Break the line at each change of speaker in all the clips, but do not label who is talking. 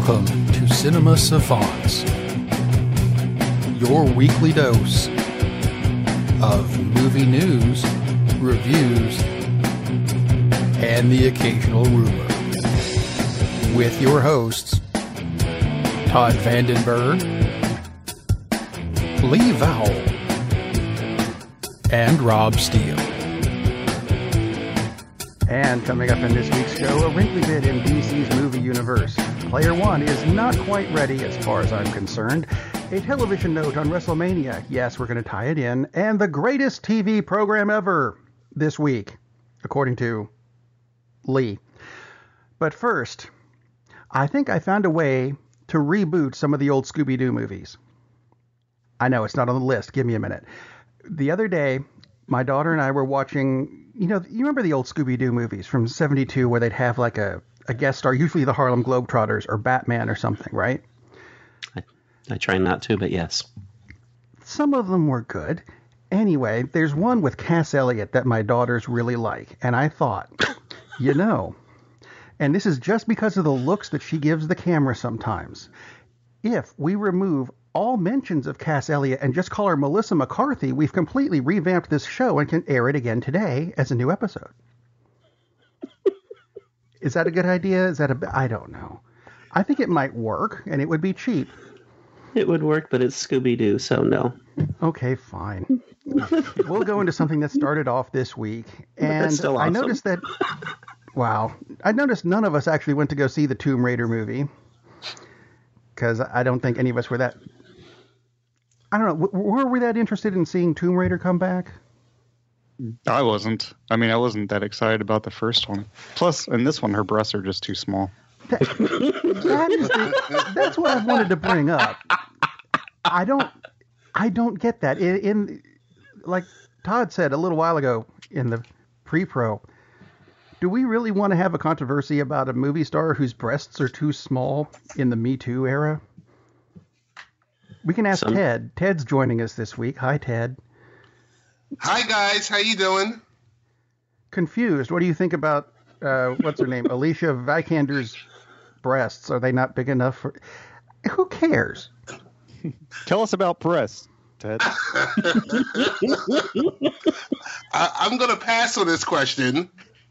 Welcome to Cinema Savants, your weekly dose of movie news, reviews, and the occasional rumor. With your hosts, Todd Vandenberg, Lee Vowell, and Rob Steele.
And coming up in this week's show, a wrinkly bit in DC's movie universe. Player One is not quite ready as far as I'm concerned. A television note on WrestleMania. Yes, we're going to tie it in. And the greatest TV program ever this week, according to Lee. But first, I think I found a way to reboot some of the old Scooby-Doo movies. I know, it's not on the list. Give me a minute. The other day, my daughter and I were watching, you remember the old Scooby-Doo movies from 72 where they'd have like a guest star, usually the Harlem Globetrotters or Batman or something, right?
I try not to, but yes.
Some of them were good. Anyway, there's one with Cass Elliot that my daughters really like. And I thought, and this is just because of the looks that she gives the camera sometimes. If we remove all mentions of Cass Elliot and just call her Melissa McCarthy, we've completely revamped this show and can air it again today as a new episode. Is that a good idea? I don't know. I think it might work, and it would be cheap.
It would work, but it's Scooby-Doo, so no.
Okay, fine. We'll go into something that started off this week. And
still awesome.
I noticed that, I noticed none of us actually went to go see the Tomb Raider movie. Because I don't think any of us were that, I don't know, were we that interested in seeing Tomb Raider come back?
I wasn't. I wasn't that excited about the first one. Plus, in this one, her breasts are just too small.
That's what I wanted to bring up. I don't get that. In like Todd said a little while ago in the pre-pro, do we really want to have a controversy about a movie star whose breasts are too small in the Me Too era? We can ask Ted. Ted's joining us this week. Hi, Ted.
Hi, guys. How you doing?
Confused. What do you think about, what's her name? Alicia Vikander's breasts. Are they not big enough for... Who cares?
Tell us about breasts, Ted.
I'm going to pass on this question.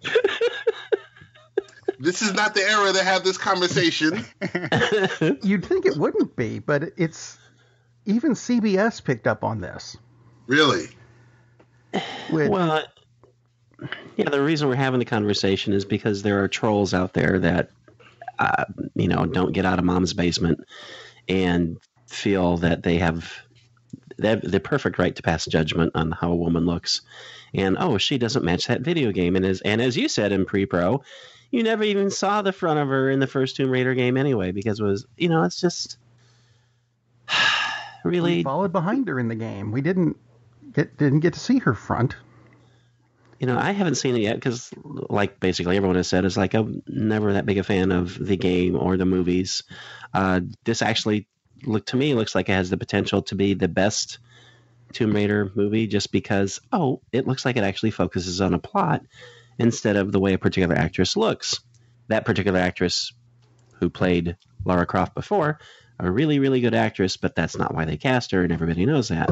This is not the era to have this conversation.
You'd think it wouldn't be, but it's... Even CBS picked up on this.
Really?
Well, yeah, the reason we're having the conversation is because there are trolls out there that, don't get out of mom's basement and feel that they have the perfect right to pass judgment on how a woman looks. And, she doesn't match that video game. And as you said in pre-pro, you never even saw the front of her in the first Tomb Raider game anyway, because it was, it's just really...
We followed behind her in the game. We didn't get to see her front.
I haven't seen it yet because, like basically everyone has said, is like I'm never that big a fan of the game or the movies. This actually looks like it has the potential to be the best Tomb Raider movie just because, it looks like it actually focuses on a plot instead of the way a particular actress looks. That particular actress who played Lara Croft before, a really, really good actress, but that's not why they cast her, and everybody knows that.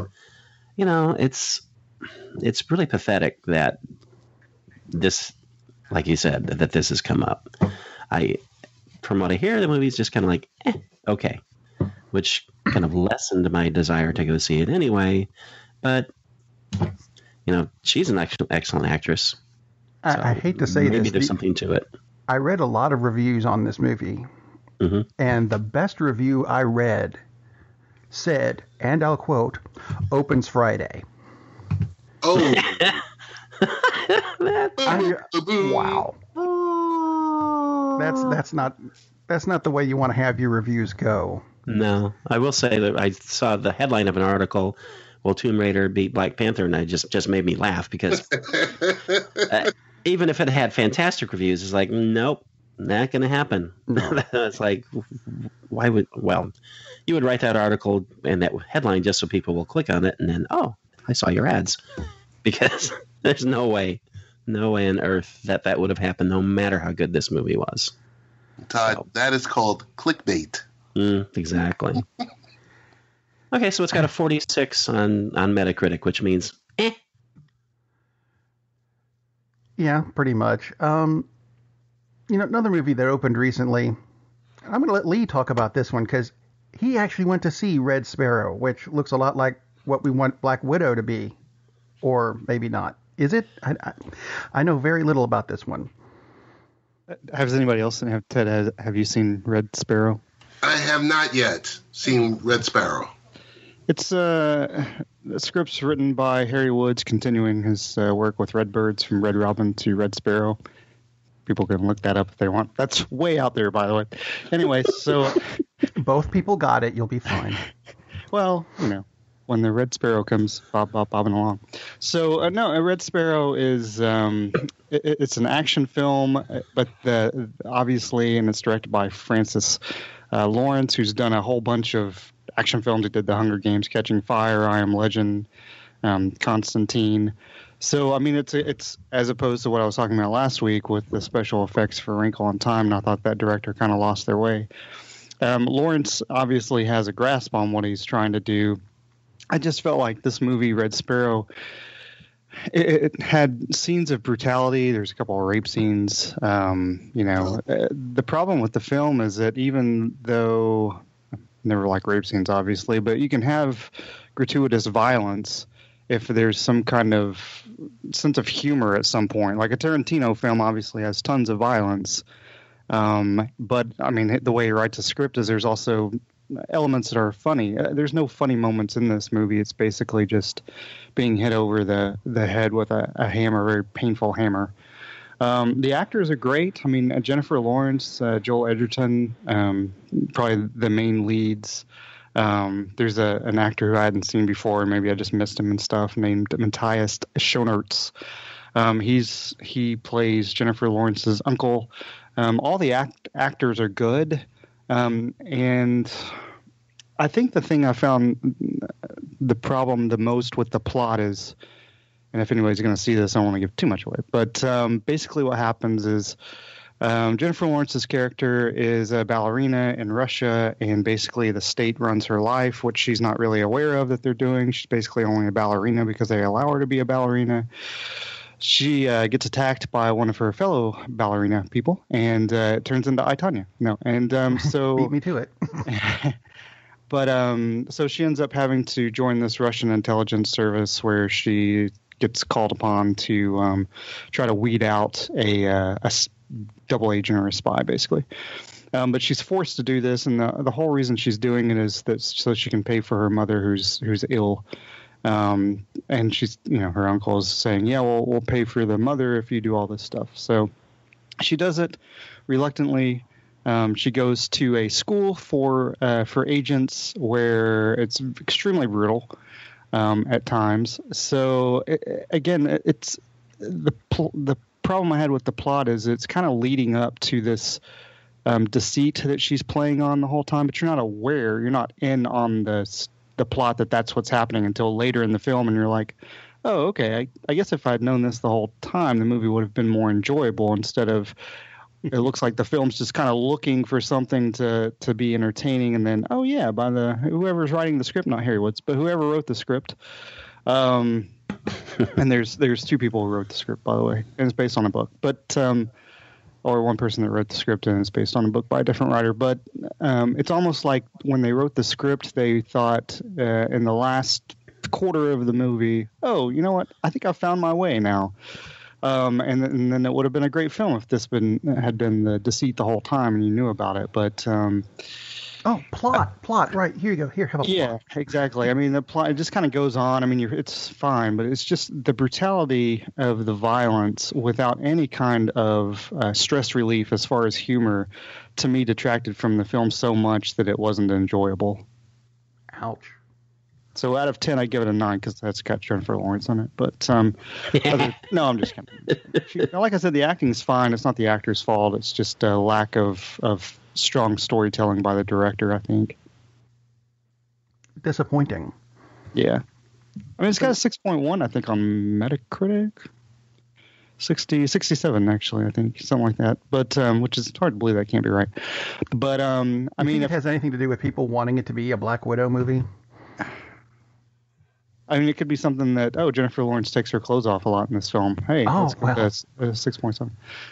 It's really pathetic that this, like you said, that this has come up. From what I hear, the movie's just kind of like, okay, which kind of lessened my desire to go see it anyway. But, she's an excellent actress. So
I hate to say this.
Maybe there's something to it.
I read a lot of reviews on this movie, and the best review I read said, and I'll quote, opens Friday.
Oh.
Wow. That's not the way you want to have your reviews go.
No, I will say that I saw the headline of an article, "Will Tomb Raider beat Black Panther?" and it just made me laugh because even if it had fantastic reviews, it's like, nope, not going to happen. It's like, why would? Well, you would write that article and that headline just so people will click on it, and then, I saw your ads, because there's no way on earth that would have happened, no matter how good this movie was.
Todd,
So.
that is called clickbait.
Exactly. Okay, so it's got a 46 on Metacritic, which means
Yeah, pretty much. Another movie that opened recently. I'm going to let Lee talk about this one because he actually went to see Red Sparrow, which looks a lot like what we want Black Widow to be, or maybe not. Is it? I know very little about this one.
Has anybody else? Ted, have you seen Red Sparrow?
I have not yet seen Red Sparrow.
It's the script's written by Harry Woods, continuing his work with Redbirds from Red Robin to Red Sparrow. People can look that up if they want. That's way out there, by the way. Anyway, so
both people got it. You'll be fine.
Well, when the Red Sparrow comes bobbing along. So no, Red Sparrow is it's an action film, but obviously, and it's directed by Francis Lawrence, who's done a whole bunch of action films. He did The Hunger Games, Catching Fire, I Am Legend, Constantine. So I mean, it's as opposed to what I was talking about last week with the special effects for Wrinkle in Time, and I thought that director kind of lost their way. Lawrence obviously has a grasp on what he's trying to do. I just felt like this movie, Red Sparrow, it had scenes of brutality. There's a couple of rape scenes. The problem with the film is that even though never like rape scenes, obviously, but you can have gratuitous violence if there's some kind of sense of humor at some point. Like a Tarantino film obviously has tons of violence. But I mean, the way he writes a script is there's also elements that are funny. There's no funny moments in this movie. It's basically just being hit over the head with a hammer, a very painful hammer. The actors are great. I mean, Jennifer Lawrence, Joel Edgerton, probably the main leads. There's an actor who I hadn't seen before, maybe I just missed him and stuff, named Matthias Schoenaerts. He plays Jennifer Lawrence's uncle. All the actors are good. And I think the thing I found the problem the most with the plot is, and if anybody's going to see this, I don't want to give too much away, but basically what happens is Jennifer Lawrence's character is a ballerina in Russia, and basically the state runs her life, which she's not really aware of that they're doing. She's basically only a ballerina because they allow her to be a ballerina. She gets attacked by one of her fellow ballerina people, and it turns into I, Tonya. No, and so
beat me to it.
But so she ends up having to join this Russian intelligence service where she gets called upon to try to weed out a double agent or a spy, basically. But she's forced to do this, and the whole reason she's doing it is that so she can pay for her mother who's ill. And she's, her uncle is saying, yeah, well, we'll pay for the mother if you do all this stuff. So she does it reluctantly. She goes to a school for agents where it's extremely brutal at times. So it's the problem I had with the plot is it's kind of leading up to this deceit that she's playing on the whole time, but you're not aware, you're not in on the plot that's what's happening until later in the film, and you're like, oh, okay, I guess if I'd known this the whole time, the movie would have been more enjoyable instead of it looks like the film's just kind of looking for something to be entertaining, and then, oh yeah, by whoever's writing the script, not Harry Woods, but whoever wrote the script. And there's two people who wrote the script, by the way, and it's based on a book, but or one person that wrote the script and it's based on a book by a different writer. But it's almost like when they wrote the script, they thought in the last quarter of the movie, oh, you know what? I think I found my way now. And then it would have been a great film if this had been the deceit the whole time and you knew about it. But
plot. Right, here you go. Here, have a plot.
Yeah, exactly. I mean, the plot, it just kind of goes on. I mean, it's fine, but it's just the brutality of the violence without any kind of stress relief as far as humor, to me, detracted from the film so much that it wasn't enjoyable.
Ouch.
So out of 10, I give it a 9 because that's got Jennifer Lawrence on it. But no, I'm just kidding. Like I said, the acting's fine. It's not the actor's fault. It's just a lack of strong storytelling by the director, I think.
Disappointing.
Yeah. I mean, it's got a 6.1, I think, on Metacritic. 67 actually, I think, something like that. But which is hard to believe that can't be right. But I mean,
it has anything to do with people wanting it to be a Black Widow movie?
I mean, it could be something that Jennifer Lawrence takes her clothes off a lot in this film. Hey, that's 6.7.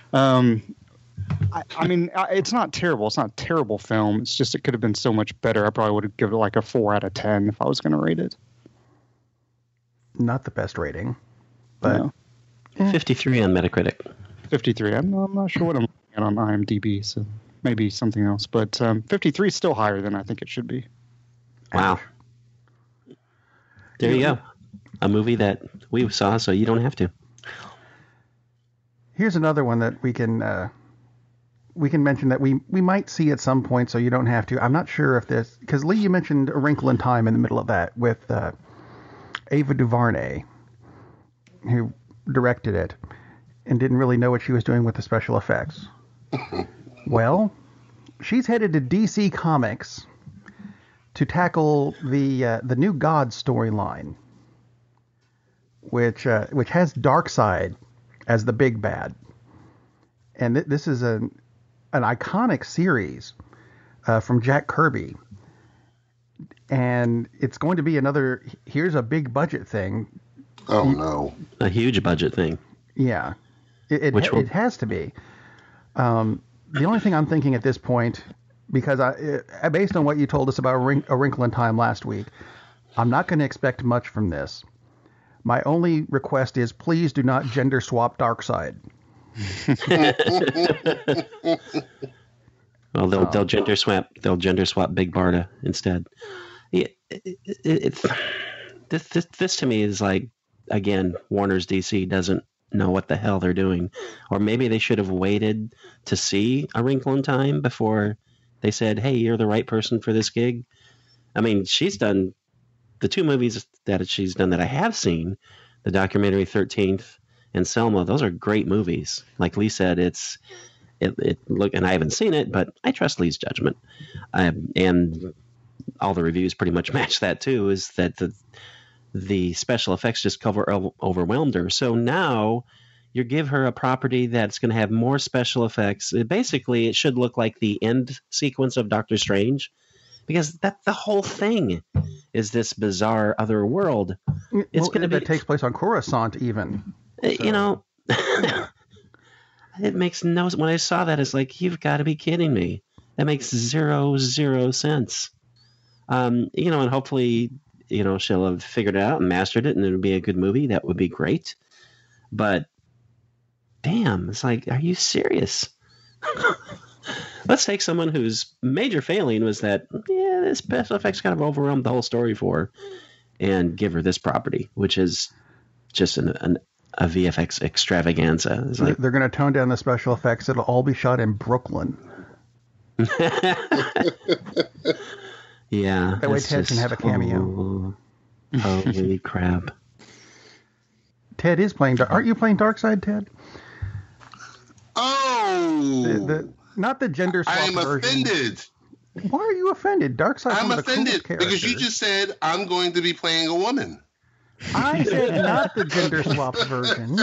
I mean, it's not terrible. It's not a terrible film. It's just it could have been so much better. I probably would have given it like a 4 out of 10 if I was going to rate it.
Not the best rating, but.
No.
53 on Metacritic.
53. I'm not sure what I'm looking at on IMDb, so maybe something else. But 53 is still higher than I think it should be.
Wow. There you go. A movie that we saw, so you don't have to.
Here's another one that we can mention that we might see at some point, so you don't have to. I'm not sure if this, because Lee, you mentioned A Wrinkle in Time in the middle of that with Ava DuVernay, who directed it and didn't really know what she was doing with the special effects. Well, she's headed to DC Comics to tackle the new God storyline, which has Darkseid as the big bad, and this is an iconic series from Jack Kirby, and it's going to be another. Here's a big budget thing.
Oh no!
A huge budget thing.
Yeah, it has to be. The only thing I'm thinking at this point, because based on what you told us about A Wrinkle in Time last week, I'm not going to expect much from this. My only request is please do not gender swap Darkseid.
Well, they'll gender swap. They'll gender swap Big Barda instead. Yeah, this to me is like, again, Warner's DC doesn't know what the hell they're doing, or maybe they should have waited to see A Wrinkle in Time before they said, "Hey, you're the right person for this gig." I mean, she's done the 2 movies that she's done that I have seen, the documentary 13th and Selma. Those are great movies. Like Lee said, it look, and I haven't seen it, but I trust Lee's judgment. And all the reviews pretty much match that too. Is that the special effects just overwhelmed her. So now you give her a property that's going to have more special effects. Basically, it should look like the end sequence of Doctor Strange, because that's the whole thing, is this bizarre other world. It's going to be,
that takes place on Coruscant, even.
You know, it makes no. When I saw that, it's like, you've got to be kidding me. That makes zero sense. You know, and hopefully, you know, she'll have figured it out and mastered it, and it'll be a good movie. That would be great. But damn, it's like, are you serious? Let's take someone whose major failing was that, the special effects kind of overwhelmed the whole story for her, and give her this property, which is just a VFX extravaganza. It's like,
they're going to tone down the special effects. It'll all be shot in Brooklyn.
Yeah.
That way Ted can have a cameo.
Holy crap.
Ted is playing. Aren't you playing Darkseid, Ted?
Oh!
Not the gender swap
I'm
version.
offended.
Why are you offended? Darkseid's
I'm
one of the coolest
offended
characters.
because you just said I'm going to be playing a woman.
I said not the gender swap version.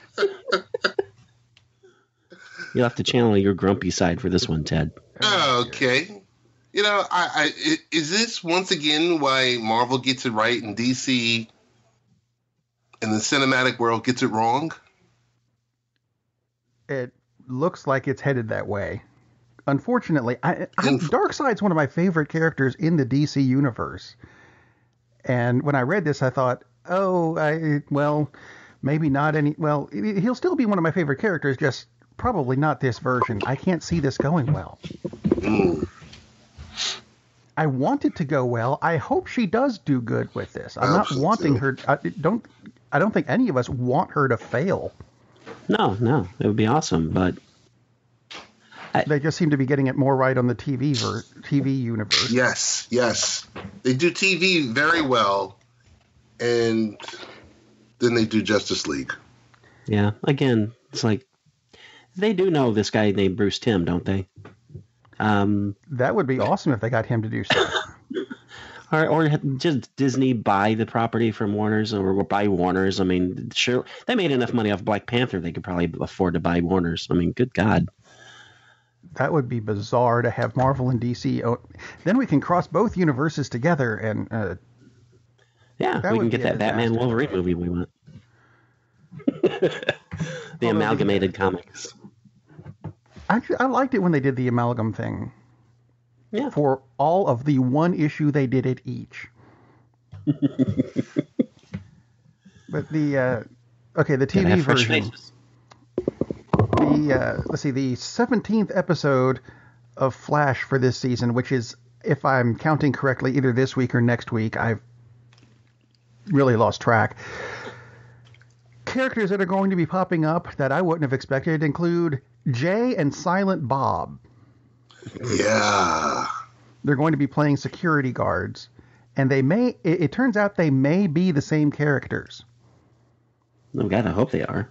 You'll have to channel your grumpy side for this one, Ted.
Okay. You know, is this once again why Marvel gets it right and DC in the cinematic world gets it wrong?
It looks like it's headed that way. Unfortunately, Darkseid's one of my favorite characters in the DC universe. And when I read this, I thought, maybe not any. Well, he'll still be one of my favorite characters, just probably not this version. I can't see this going well. I want it to go well. I hope she does do good with this. I'm not wanting her. I don't think any of us want her to fail.
No, it would be awesome, but
they just seem to be getting it more right on the TV universe.
Yes, they do TV very well, and then they do Justice League.
Yeah, again, it's like they do know this guy named Bruce Timm, don't they?
That would be awesome if they got him to do stuff.
Or just Disney buy the property from Warner's or buy Warner's. I mean, sure, they made enough money off Black Panther. They could probably afford to buy Warner's. I mean, good God.
That would be bizarre to have Marvel and DC. Then we can cross both universes together and...
yeah, we can get that Batman Wolverine movie we want. The amalgamated comics.
Actually, I liked it when they did the amalgam thing.
Yeah.
For all of the one issue they did it each. But the TV version. The 17th episode of Flash for this season, which is, if I'm counting correctly, either this week or next week. I've really lost track. Characters that are going to be popping up that I wouldn't have expected include Jay and Silent Bob.
Yeah.
They're going to be playing security guards, and it turns out they may be the same characters.
Oh, God, I hope they are.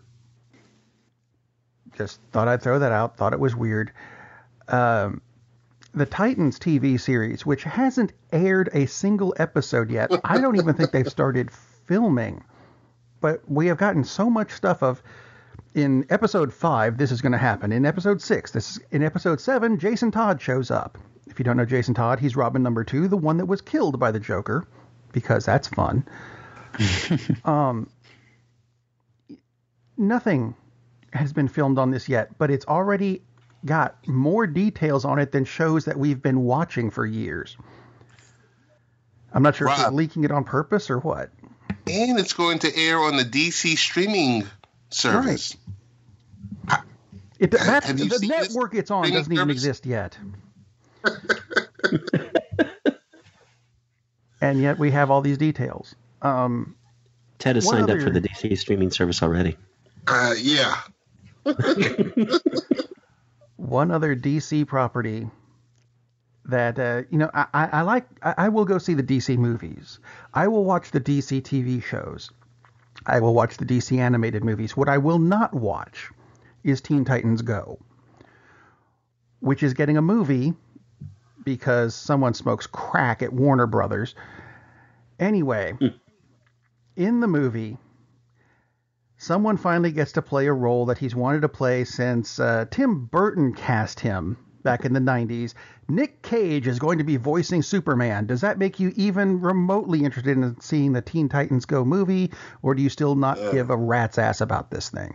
Just thought I'd throw that out. Thought it was weird. The Titans TV series, which hasn't aired a single episode yet. I don't even think they've started filming. But we have gotten so much stuff of... In episode 5, this is going to happen. In episode 6, in episode 7, Jason Todd shows up. If you don't know Jason Todd, he's Robin number 2, the one that was killed by the Joker, because that's fun. Nothing has been filmed on this yet, but it's already got more details on it than shows that we've been watching for years. I'm not sure if they're leaking it on purpose or what.
And it's going to air on the DC streaming service.
Right. The network it's on doesn't even exist yet. And yet we have all these details.
Ted has signed up for the DC streaming service already.
Yeah.
One other DC property that, I will go see the DC movies. I will watch the DC TV shows. I will watch the DC animated movies. What I will not watch is Teen Titans Go, which is getting a movie because someone smokes crack at Warner Brothers. Anyway, in the movie, someone finally gets to play a role that he's wanted to play since Tim Burton cast him back in the 90s. Nick Cage is going to be voicing Superman. Does that make you even remotely interested in seeing the Teen Titans Go movie, or do you still not give a rat's ass about this thing?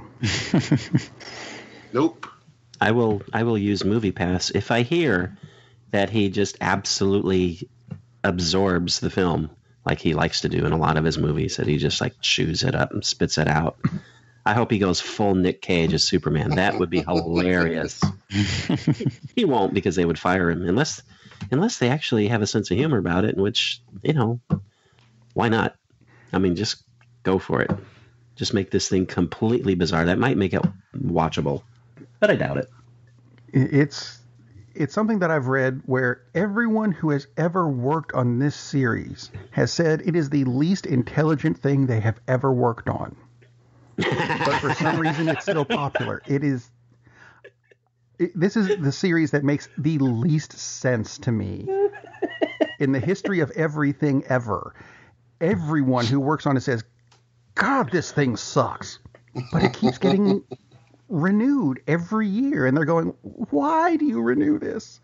Nope.
I will use MoviePass if I hear that he just absolutely absorbs the film like he likes to do in a lot of his movies, that he just like chews it up and spits it out. I hope he goes full Nick Cage as Superman. That would be hilarious. He won't, because they would fire him unless they actually have a sense of humor about it, in which, why not? I mean, just go for it. Just make this thing completely bizarre. That might make it watchable, but I doubt it.
It's something that I've read where everyone who has ever worked on this series has said it is the least intelligent thing they have ever worked on. But for some reason, it's still popular. This is the series that makes the least sense to me in the history of everything ever. Everyone who works on it says, God, this thing sucks. But it keeps getting renewed every year. And they're going, why do you renew this?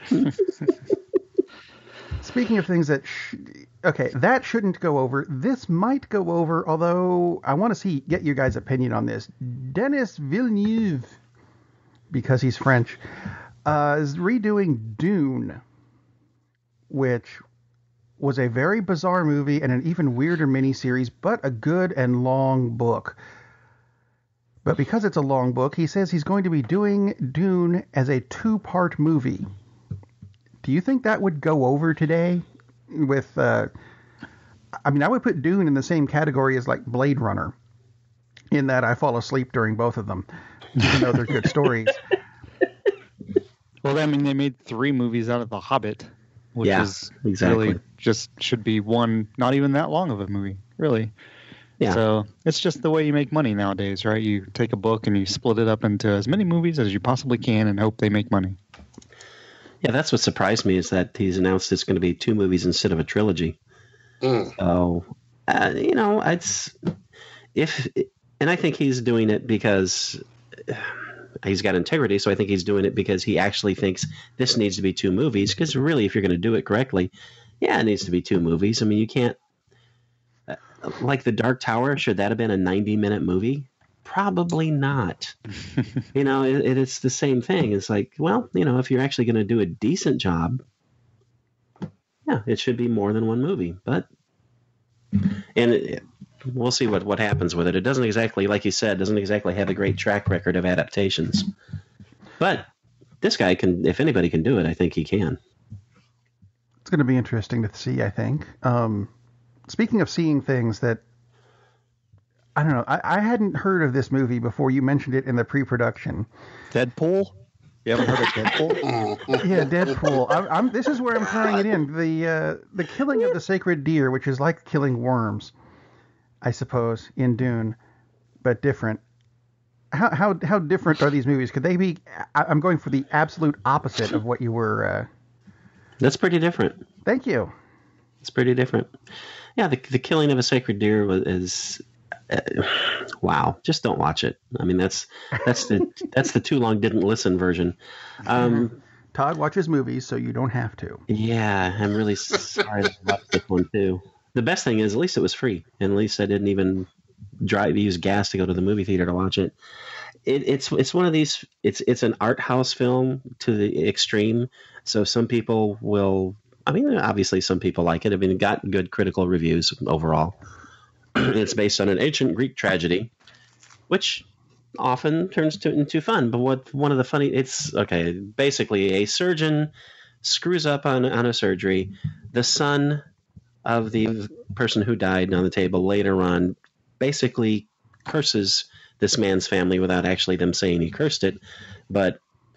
Speaking of things that... that shouldn't go over. This might go over, although I want to get your guys' opinion on this. Denis Villeneuve, because he's French, is redoing Dune, which was a very bizarre movie and an even weirder miniseries, but a good and long book. But because it's a long book, he says he's going to be doing Dune as a 2-part movie. Do you think that would go over today? With, I would put Dune in the same category as like Blade Runner, in that I fall asleep during both of them, even though they're good stories.
Well, they made 3 movies out of The Hobbit, which is exactly really just should be one, not even that long of a movie, really. Yeah. So it's just the way you make money nowadays, right? You take a book and you split it up into as many movies as you possibly can and hope they make money.
Yeah, that's what surprised me is that he's announced it's going to be 2 movies instead of a trilogy. So, it's and I think he's doing it because he's got integrity. So I think he's doing it because he actually thinks this needs to be 2 movies. Because really, if you're going to do it correctly, yeah, it needs to be 2 movies. I mean, you can't like The Dark Tower. Should that have been a 90-minute movie? Probably not. It's the same thing. It's like, well, if you're actually going to do a decent job, yeah, it should be more than 1 movie. But we'll see what happens with it. It doesn't exactly, like you said, have a great track record of adaptations. But this guy can, if anybody can do it, I think he can.
It's going to be interesting to see, I think. Speaking of seeing things that, I don't know, I hadn't heard of this movie before you mentioned it in the pre-production.
Deadpool? You haven't heard of Deadpool?
Yeah, Deadpool. This is where I'm throwing it in. The killing of the sacred deer, which is like killing worms, I suppose, in Dune, but different. How different are these movies? Could they be? I'm going for the absolute opposite of what you were.
That's pretty different.
Thank you.
It's pretty different. Yeah, the killing of a sacred deer is. Wow! Just don't watch it. I mean, that's the too long didn't listen version.
Todd watches movies, so you don't have to.
Yeah, I'm really sorry to watch this one too. The best thing is, at least it was free, and at least I didn't even use gas to go to the movie theater to watch it. It's one of these. It's an art house film to the extreme. So some people will. I mean, obviously some people like it. I mean, it got good critical reviews overall. It's based on an ancient Greek tragedy, which often turns into fun. But one of the funny, basically a surgeon screws up on a surgery. The son of the person who died on the table later on basically curses this man's family without actually them saying he cursed it. But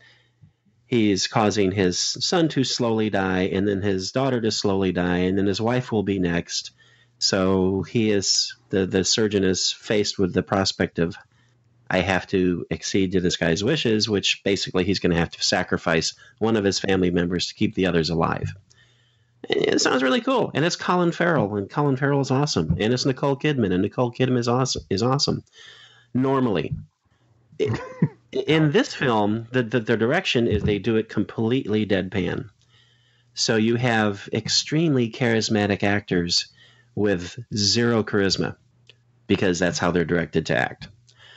he's causing his son to slowly die, and then his daughter to slowly die, and then his wife will be next. So the surgeon is faced with the prospect of, I have to accede to this guy's wishes, which basically he's going to have to sacrifice one of his family members to keep the others alive. It sounds really cool. And it's Colin Farrell, and Colin Farrell is awesome. And it's Nicole Kidman, and Nicole Kidman is awesome. Normally. In this film, the direction is they do it completely deadpan. So you have extremely charismatic actors with zero charisma, because that's how they're directed to act.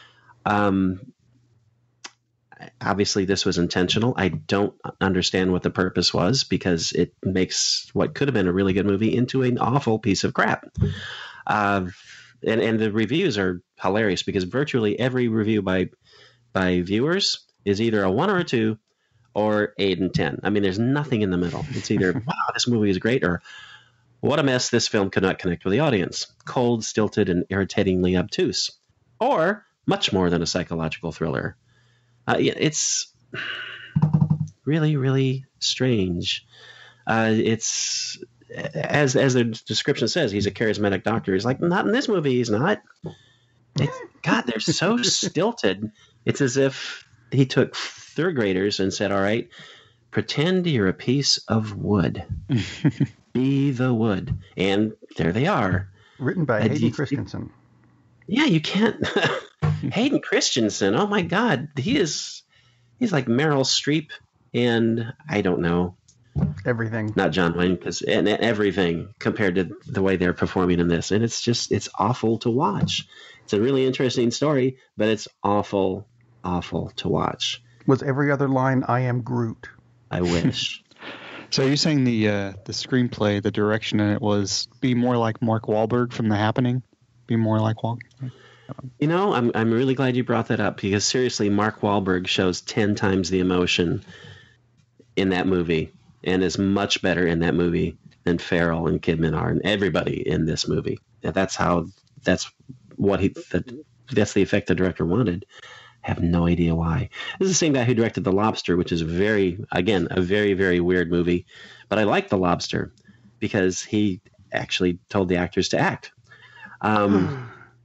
Obviously, this was intentional. I don't understand what the purpose was, because it makes what could have been a really good movie into an awful piece of crap. And the reviews are hilarious, because virtually every review by viewers is either a 1 or a 2 or 8 and 10. I mean, there's nothing in the middle. It's either, wow, this movie is great, or what a mess, this film could not connect with the audience. Cold, stilted, and irritatingly obtuse. Or much more than a psychological thriller. It's really, really strange. It's, as the description says, he's a charismatic doctor. He's like, not in this movie, he's not. God, they're so stilted. It's as if he took 3rd graders and said, all right, pretend you're a piece of wood. Be the wood. And there they are.
Written by Hayden Christensen.
Yeah, you can't. Hayden Christensen. Oh my God, he's like Meryl Streep, and I don't know.
Everything.
Not John Wayne, because everything compared to the way they're performing in this, and it's awful to watch. It's a really interesting story, but it's awful to watch.
Was every other line "I am Groot"?
I wish.
So you're saying the screenplay, the direction in it was be more like Mark Wahlberg from The Happening? Be more like Wahlberg?
You know, I'm really glad you brought that up, because seriously, Mark Wahlberg shows 10 times the emotion in that movie, and is much better in that movie than Farrell and Kidman are, and everybody in this movie. That's the effect the director wanted. I have no idea why. This is the same guy who directed The Lobster, which is a very, very weird movie. But I like The Lobster because he actually told the actors to act.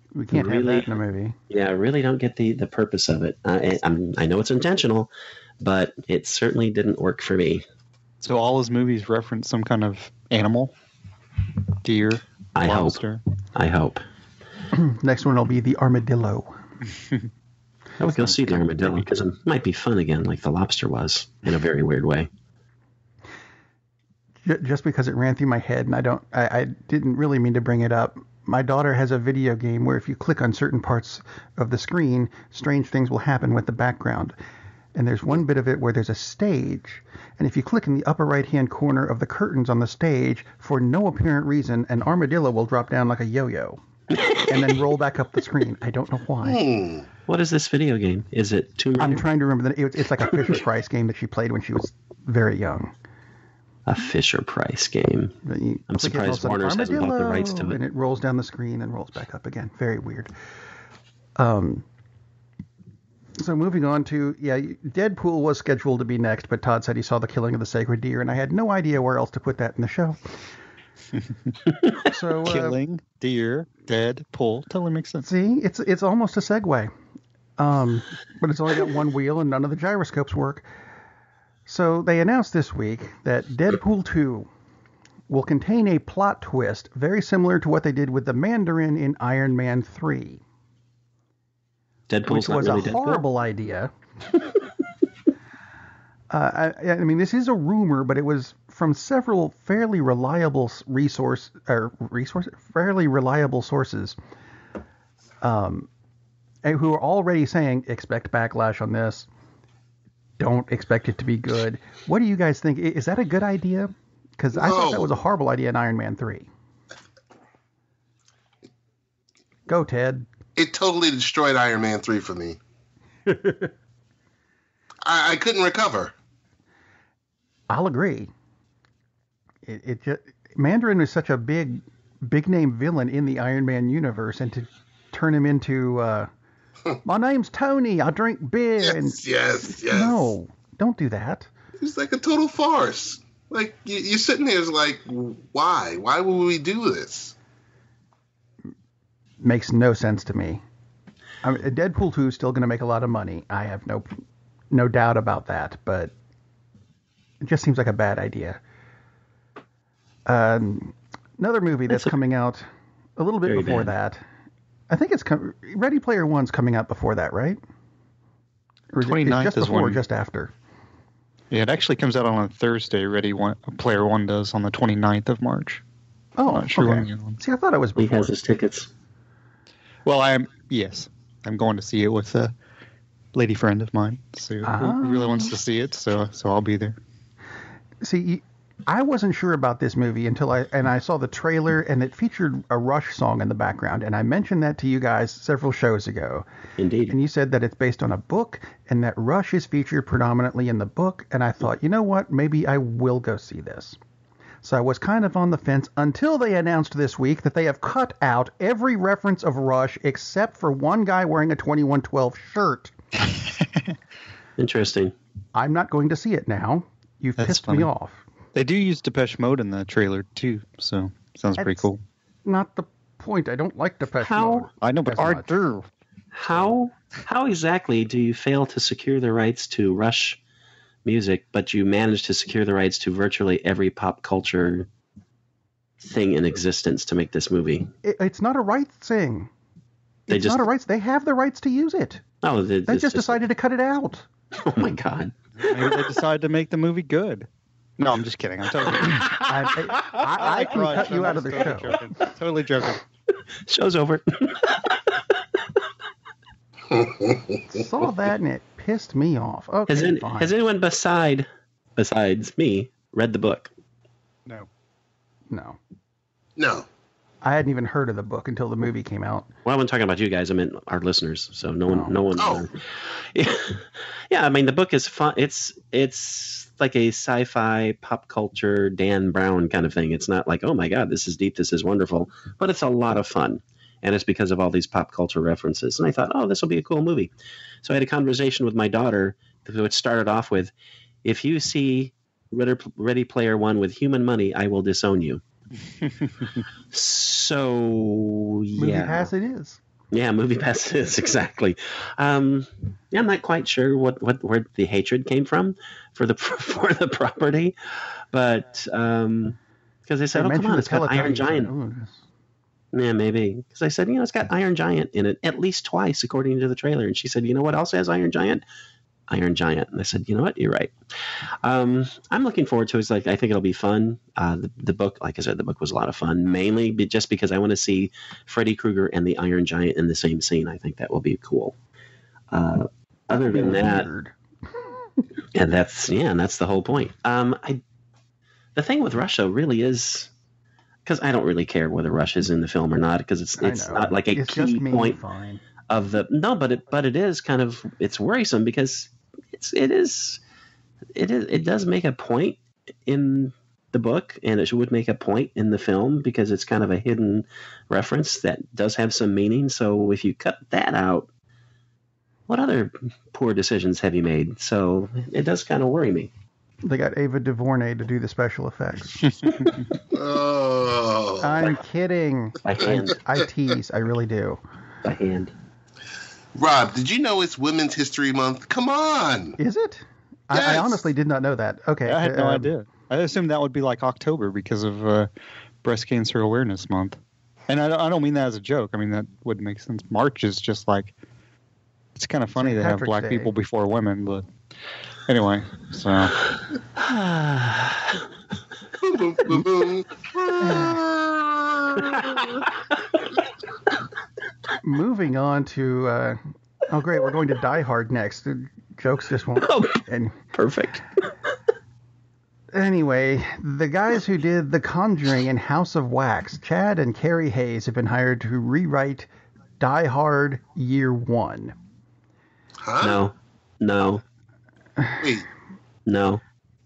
We can't have that in a movie.
Yeah, I really don't get the purpose of it. I know it's intentional, but it certainly didn't work for me.
So all his movies reference some kind of animal, deer, lobster.
I hope.
Next one will be the armadillo.
I would go see the armadillo because it might be fun again, like the lobster was, in a very weird way.
Just because it ran through my head, and I didn't really mean to bring it up. My daughter has a video game where if you click on certain parts of the screen, strange things will happen with the background. And there's one bit of it where there's a stage, and if you click in the upper right-hand corner of the curtains on the stage, for no apparent reason, an armadillo will drop down like a yo-yo, and then roll back up the screen. I don't know why.
What is this video game? Is it Tomb Raider?
I'm trying to remember it's like a Fisher-Price game that she played when she was very young.
A Fisher-Price game. I'm surprised Warner's hasn't bought the rights to it.
And it rolls down the screen and rolls back up again. Very weird. So moving on to, Deadpool was scheduled to be next, but Todd said he saw The Killing of the Sacred Deer, and I had no idea where else to put that in the show. So
Killing, deer, Deadpool. Totally makes sense.
See, it's almost a segue. But it's only got one wheel and none of the gyroscopes work. So they announced this week that Deadpool 2 will contain a plot twist very similar to what they did with the Mandarin in Iron Man 3.
Deadpool's
which was
not really
a horrible idea. I mean, this is a rumor, but it was from several fairly reliable sources, who are already saying expect backlash on this. Don't expect it to be good. What do you guys think? Is that a good idea? Because I thought that was a horrible idea in Iron Man 3. Go, Ted.
It totally destroyed Iron Man 3 for me. I couldn't recover.
I'll agree. It just, Mandarin is such a big name villain in the Iron Man universe, and to turn him into my name's Tony, I drink beer.
Yes.
No, don't do that.
It's like a total farce. Like you're sitting there, it's like, why? Why would we do this?
Makes no sense to me. I mean, Deadpool 2 is still going to make a lot of money. I have no doubt about that, but it just seems like a bad idea. Another movie that's coming out a little bit before that. I think it's Ready Player One's coming out before that, right? Or
29th
just
is
before or
when,
just after?
Yeah, it actually comes out on a Thursday. Player One does on the 29th of March.
Oh,
I'm not sure
okay. See, I thought it was before.
He has his tickets.
Well, I'm going to see it with a lady friend of mine, who really wants to see it, so I'll be there.
See, I wasn't sure about this movie until I saw the trailer, and it featured a Rush song in the background, and I mentioned that to you guys several shows ago.
Indeed.
And you said that it's based on a book, and that Rush is featured predominantly in the book, and I thought, you know what, maybe I will go see this. So I was kind of on the fence until they announced this week that they have cut out every reference of Rush except for one guy wearing a 2112 shirt.
Interesting.
I'm not going to see it now. You've
That's
pissed
funny.
me off.
They do use Depeche Mode in the trailer, too, so sounds pretty cool.
Not the point. I don't like Depeche Mode.
I know, but I do.
How exactly do you fail to secure the rights to Rush music, but you manage to secure the rights to virtually every pop culture thing in existence to make this movie?
It's not a rights thing. It's not a rights. They have the rights to use it.
Oh,
they just decided to cut it out.
Oh my God!
Maybe they decided to make the movie good. No, I'm just kidding. I'm totally kidding.
I can cut you out of the show.
Joking. Totally joking.
Show's over.
Saw that and it pissed me off. Okay, fine.
Has anyone besides me read the book?
No.
I
I hadn't even heard of the book until the movie came out.
Well, I wasn't talking about you guys. I meant our listeners. So no one.
Oh.
Yeah, I mean the book is fun. It's like a sci-fi pop culture Dan Brown kind of thing. It's not like, oh my God, this is deep, this is wonderful, but it's a lot of fun, and it's because of all these pop culture references. And I thought, oh, this will be a cool movie. So I had a conversation with my daughter, which started off with, if you see Ready Player One with human money, I will disown you. So
Movie
yeah,
pass it is.
Yeah, Movie Pass is exactly. Yeah, I'm not quite sure where the hatred came from for the for the property, but because they said, "Oh, come on, it's got Iron Giant." Yeah, maybe because I said, it's got Iron Giant in it at least twice, according to the trailer. And she said, "You know what else has Iron Giant? Iron Giant." And I said, "You know what? You're right." I'm looking forward to it. It's like, I think it'll be fun. The book, like I said, the book was a lot of fun, mainly just because I want to see Freddy Krueger and the Iron Giant in the same scene. I think that will be cool. Other than that, and that's the whole point. The thing with Russia really is, because I don't really care whether Russia's in the film or not, because it's not like a key point of the but it is kind of, it's worrisome because it does make a point in the book, and it would make a point in the film because it's kind of a hidden reference that does have some meaning. So if you cut that out, what other poor decisions have you made? So it does kind of worry me.
They got Ava DuVernay to do the special effects.
Oh.
I'm kidding.
By hand.
I tease. I really do.
By hand.
Rob, did you know it's Women's History Month? Come on.
Is it?
Yes.
I honestly did not know that. Okay.
I had no idea. I assumed that would be like October because of Breast Cancer Awareness Month. And I don't mean that as a joke. I mean, that would make sense. March is just like, it's kind of funny to have black people before women, but anyway, so.
Boom, boom, boom,
Moving on to, oh great, we're going to Die Hard next. The jokes just won't. And
Perfect.
anyway, the guys who did The Conjuring and House of Wax, Chad and Carrie Hayes, have been hired to rewrite Die Hard Year One.
Huh?
No.
Wait.
No.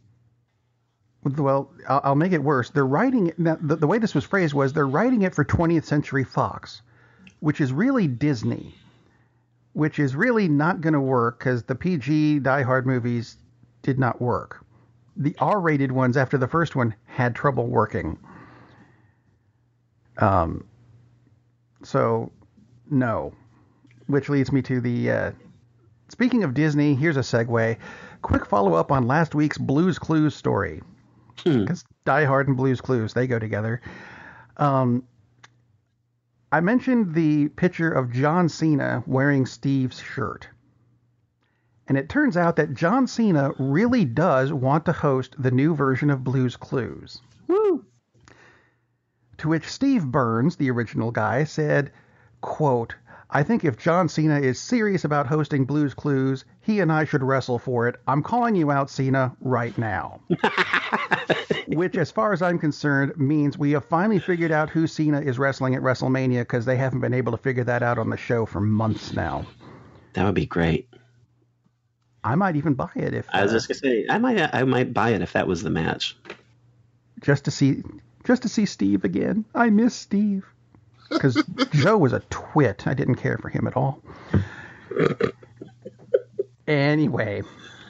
Well, I'll make it worse. They're writing it. Now, the way this was phrased was they're writing it for 20th Century Fox, which is really Disney, which is really not going to work because the PG Die Hard movies did not work. The R-rated ones after the first one had trouble working. So, no. Which leads me to the... Speaking of Disney, here's a segue. Quick follow-up on last week's Blue's Clues story. Because Die Hard and Blue's Clues, they go together. I mentioned the picture of John Cena wearing Steve's shirt. And it turns out that John Cena really does want to host the new version of Blue's Clues. Woo! To which Steve Burns, the original guy, said, quote, "I think if John Cena is serious about hosting Blue's Clues, he and I should wrestle for it. I'm calling you out, Cena, right now." Which, as far as I'm concerned, means we have finally figured out who Cena is wrestling at WrestleMania, because they haven't been able to figure that out on the show for months now.
That would be great.
I might even buy it if...
I was just going to say, I might buy it if that was the match.
Just to see Steve again. I miss Steve. Because Joe was a twit. I didn't care for him at all. Anyway,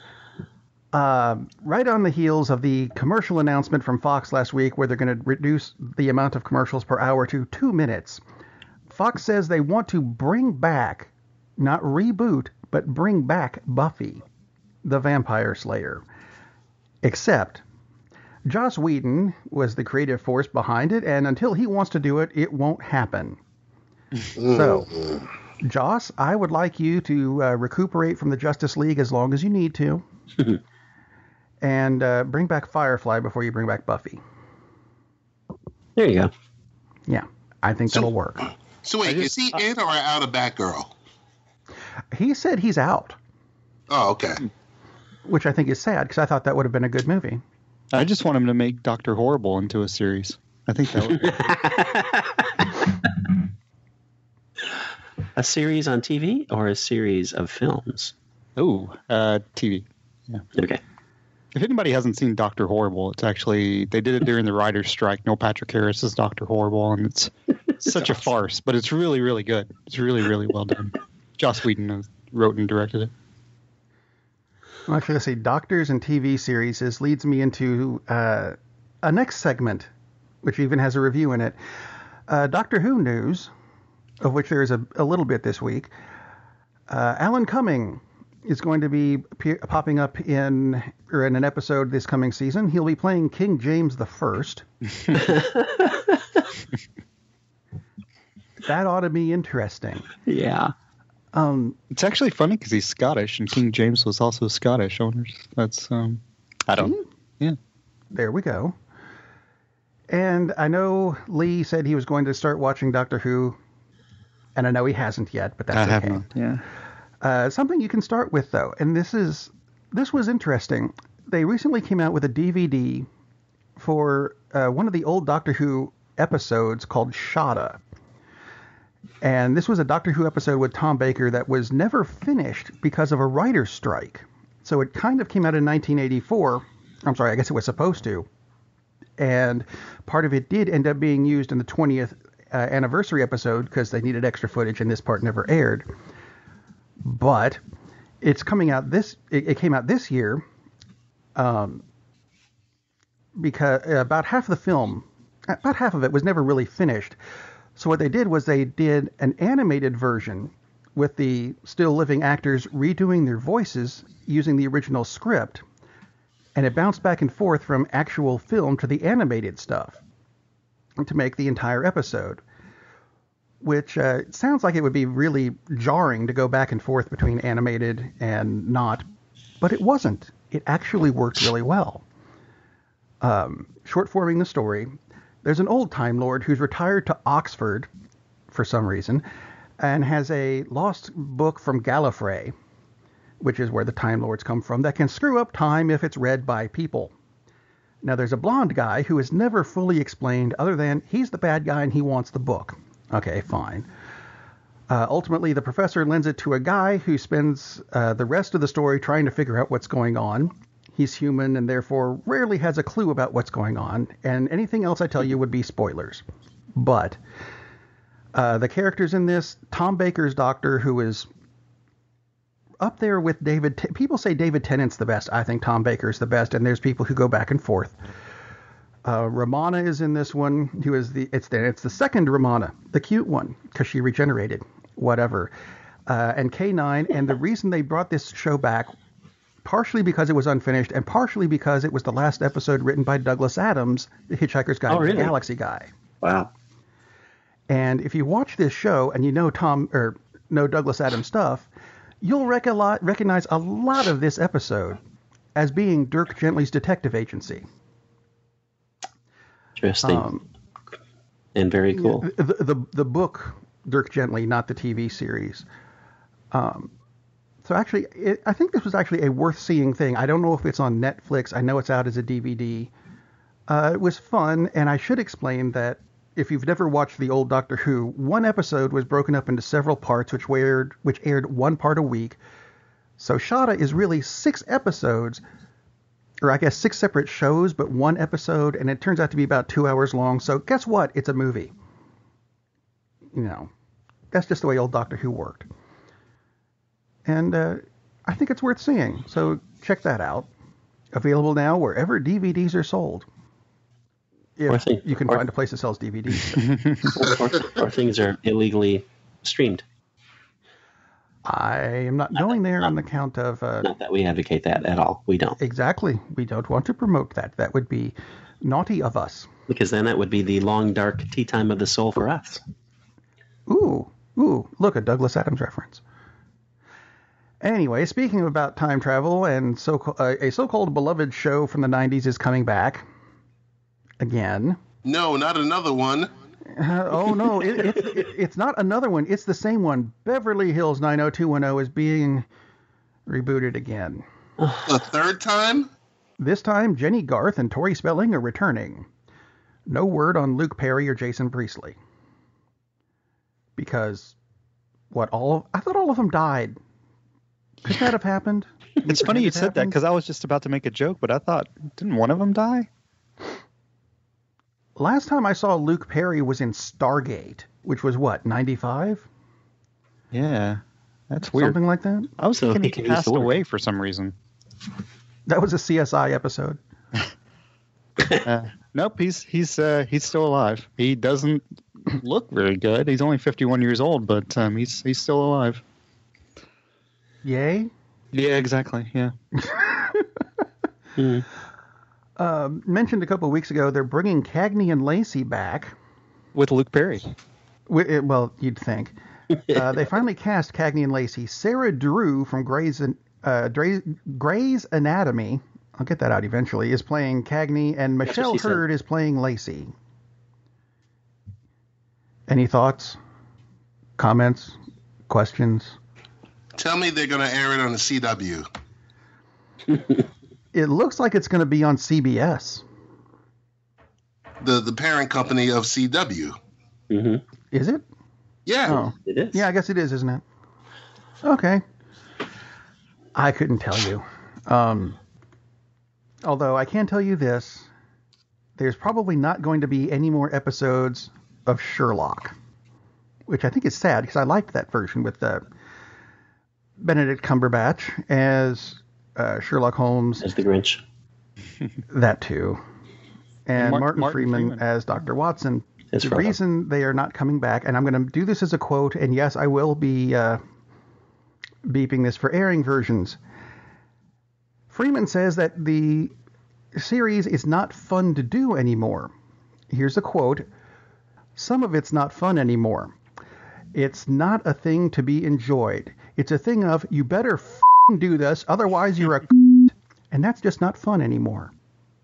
right on the heels of the commercial announcement from Fox last week where they're going to reduce the amount of commercials per hour to 2 minutes, Fox says they want to bring back, not reboot, but bring back Buffy, the Vampire Slayer. Except... Joss Whedon was the creative force behind it, and until he wants to do it, it won't happen. So, Joss, I would like you to recuperate from the Justice League as long as you need to, and bring back Firefly before you bring back Buffy.
There you go.
Yeah, I think that'll work.
So wait, is he in or out of Batgirl?
He said he's out.
Oh, okay.
Which I think is sad, because I thought that would have been a good movie.
I just want him to make Dr. Horrible into a series. I think that would be
A series on TV or a series of films?
Oh, TV. Yeah.
Okay.
If anybody hasn't seen Dr. Horrible, it's actually, they did it during the writer's strike. Neil Patrick Harris is Dr. Horrible, and it's such a farce, but it's really, really good. It's really, really well done. Joss Whedon wrote and directed it.
Well, actually, let's see. Doctors and TV series leads me into a next segment, which even has a review in it. Doctor Who news. of which there is a little bit this week. Alan Cumming is going to be popping up in an episode this coming season. He'll be playing King James the First. That ought to be interesting.
Yeah.
It's actually funny because he's Scottish, and King James was also Scottish. That's I don't. Yeah.
There we go. And I know Lee said he was going to start watching Doctor Who, and I know he hasn't yet, but that's okay.
I have not. Yeah.
Something you can start with, though, and this was interesting. They recently came out with a DVD for one of the old Doctor Who episodes called Shada. And this was a Doctor Who episode with Tom Baker that was never finished because of a writer's strike. So it kind of came out in 1984. I'm sorry, I guess it was supposed to. And part of it did end up being used in the 20th anniversary episode because they needed extra footage and this part never aired. But it's coming out it came out this year because about half of it was never really finished. So what they did was they did an animated version with the still living actors redoing their voices using the original script. And it bounced back and forth from actual film to the animated stuff to make the entire episode, which sounds like it would be really jarring to go back and forth between animated and not, but it wasn't. It actually worked really well. Short-forming the story, there's an old Time Lord who's retired to Oxford for some reason and has a lost book from Gallifrey, which is where the Time Lords come from, that can screw up time if it's read by people. Now, there's a blonde guy who is never fully explained other than he's the bad guy and he wants the book. Okay, fine. Ultimately, the professor lends it to a guy who spends the rest of the story trying to figure out what's going on. He's human and therefore rarely has a clue about what's going on, and anything else I tell you would be spoilers. But the characters in this, Tom Baker's Doctor, who is up there with David. People say David Tennant's the best. I think Tom Baker's the best, and there's people who go back and forth. Romana is in this one, who is it's the second Romana, the cute one, because she regenerated, whatever. And K9, and the reason they brought this show back, partially because it was unfinished, and partially because it was the last episode written by Douglas Adams, the Hitchhiker's Guide to the Galaxy guy.
Wow.
And if you watch this show and you know Douglas Adams stuff, you'll recognize a lot of this episode as being Dirk Gently's detective agency.
Interesting. And very cool.
The book, Dirk Gently, not the TV series. So actually, I think this was actually a worth seeing thing. I don't know if it's on Netflix. I know it's out as a DVD. It was fun, and I should explain that if you've never watched the old Doctor Who, one episode was broken up into several parts, which aired one part a week. So Shada is really 6 episodes, or I guess 6 separate shows, but one episode, and it turns out to be about 2 hours long. So guess what? It's a movie. You know, that's just the way old Doctor Who worked. And I think it's worth seeing. So check that out. Available now wherever DVDs are sold. If you can find a place that sells DVDs.
or things are illegally streamed.
I am not going there on account of...
not that we advocate that at all. We don't.
Exactly. We don't want to promote that. That would be naughty of us.
Because then that would be the long, dark tea time of the soul for us.
Ooh. Look, a Douglas Adams reference. Anyway, speaking about time travel, and a so-called beloved show from the 90s is coming back. Again.
No, not another one.
Oh, no. It's not another one. It's the same one. Beverly Hills 90210 is being rebooted again.
A third time?
This time, Jenny Garth and Tori Spelling are returning. No word on Luke Perry or Jason Priestley. Because, I thought all of them died. Could that have happened?
It's funny you said that, because I was just about to make a joke, but I thought, didn't one of them die?
Last time I saw Luke Perry was in Stargate, which was what, 95?
Yeah, that's weird.
Something like that?
I was thinking he passed away for some reason.
That was a CSI episode.
Nope, he's still alive. He doesn't look very good. He's only 51 years old, but he's still alive.
Yay.
Yeah, exactly. Yeah.
Mentioned a couple of weeks ago, they're bringing Cagney and Lacey back.
With Luke Perry.
Well, you'd think. They finally cast Cagney and Lacey. Sarah Drew from Grey's Anatomy, I'll get that out eventually, is playing Cagney, and Michelle Hurd is playing Lacey. Any thoughts? Comments? Questions?
Tell me they're going to air it on the CW.
It looks like it's going to be on CBS.
The parent company of CW.
Mm-hmm.
Is it?
Yeah.
Oh.
It is.
Yeah, I guess it is, isn't it? Okay. I couldn't tell you. Although I can tell you this. There's probably not going to be any more episodes of Sherlock. Which I think is sad, because I liked that version with Benedict Cumberbatch as Sherlock Holmes.
As the Grinch.
That too. And Martin Freeman
Freeman
as Dr. Watson.
As
The
Frodo.
reason they are not coming back, and I'm going to do this as a quote, and yes, I will be beeping this for airing versions. Freeman says that the series is not fun to do anymore. Here's a quote. Some of it's not fun anymore. It's not a thing to be enjoyed. It's a thing of, you better do this, otherwise you're a and that's just not fun anymore.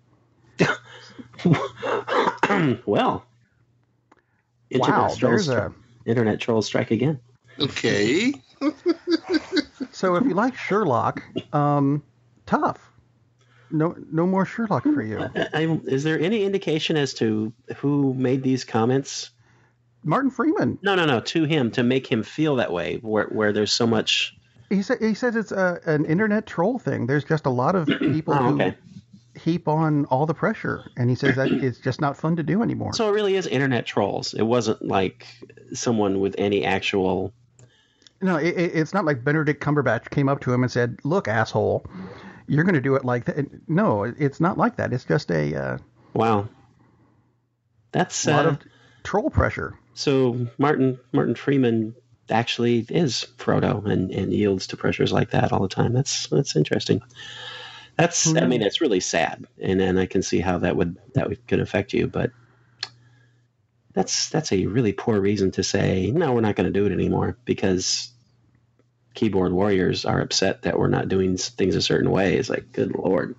Well.
Wow, there's a...
Internet trolls strike again.
Okay.
So if you like Sherlock, tough. No more Sherlock for you.
Is there any indication as to who made these comments?
Martin Freeman.
No, to him, to make him feel that way, where there's so much...
He says it's an internet troll thing. There's just a lot of people who heap on all the pressure, and he says that it's just not fun to do anymore.
So it really is internet trolls. It wasn't like someone with any actual...
No, it's not like Benedict Cumberbatch came up to him and said, "Look, asshole, you're going to do it like that." No, it's not like that. It's just a
Wow. That's
lot of troll pressure.
So Martin Freeman actually is Frodo and yields to pressures like that all the time. That's interesting. I mean, it's really sad, and I can see how that could affect you, but that's a really poor reason to say, no, we're not going to do it anymore, because keyboard warriors are upset that we're not doing things a certain way. It's like, good Lord.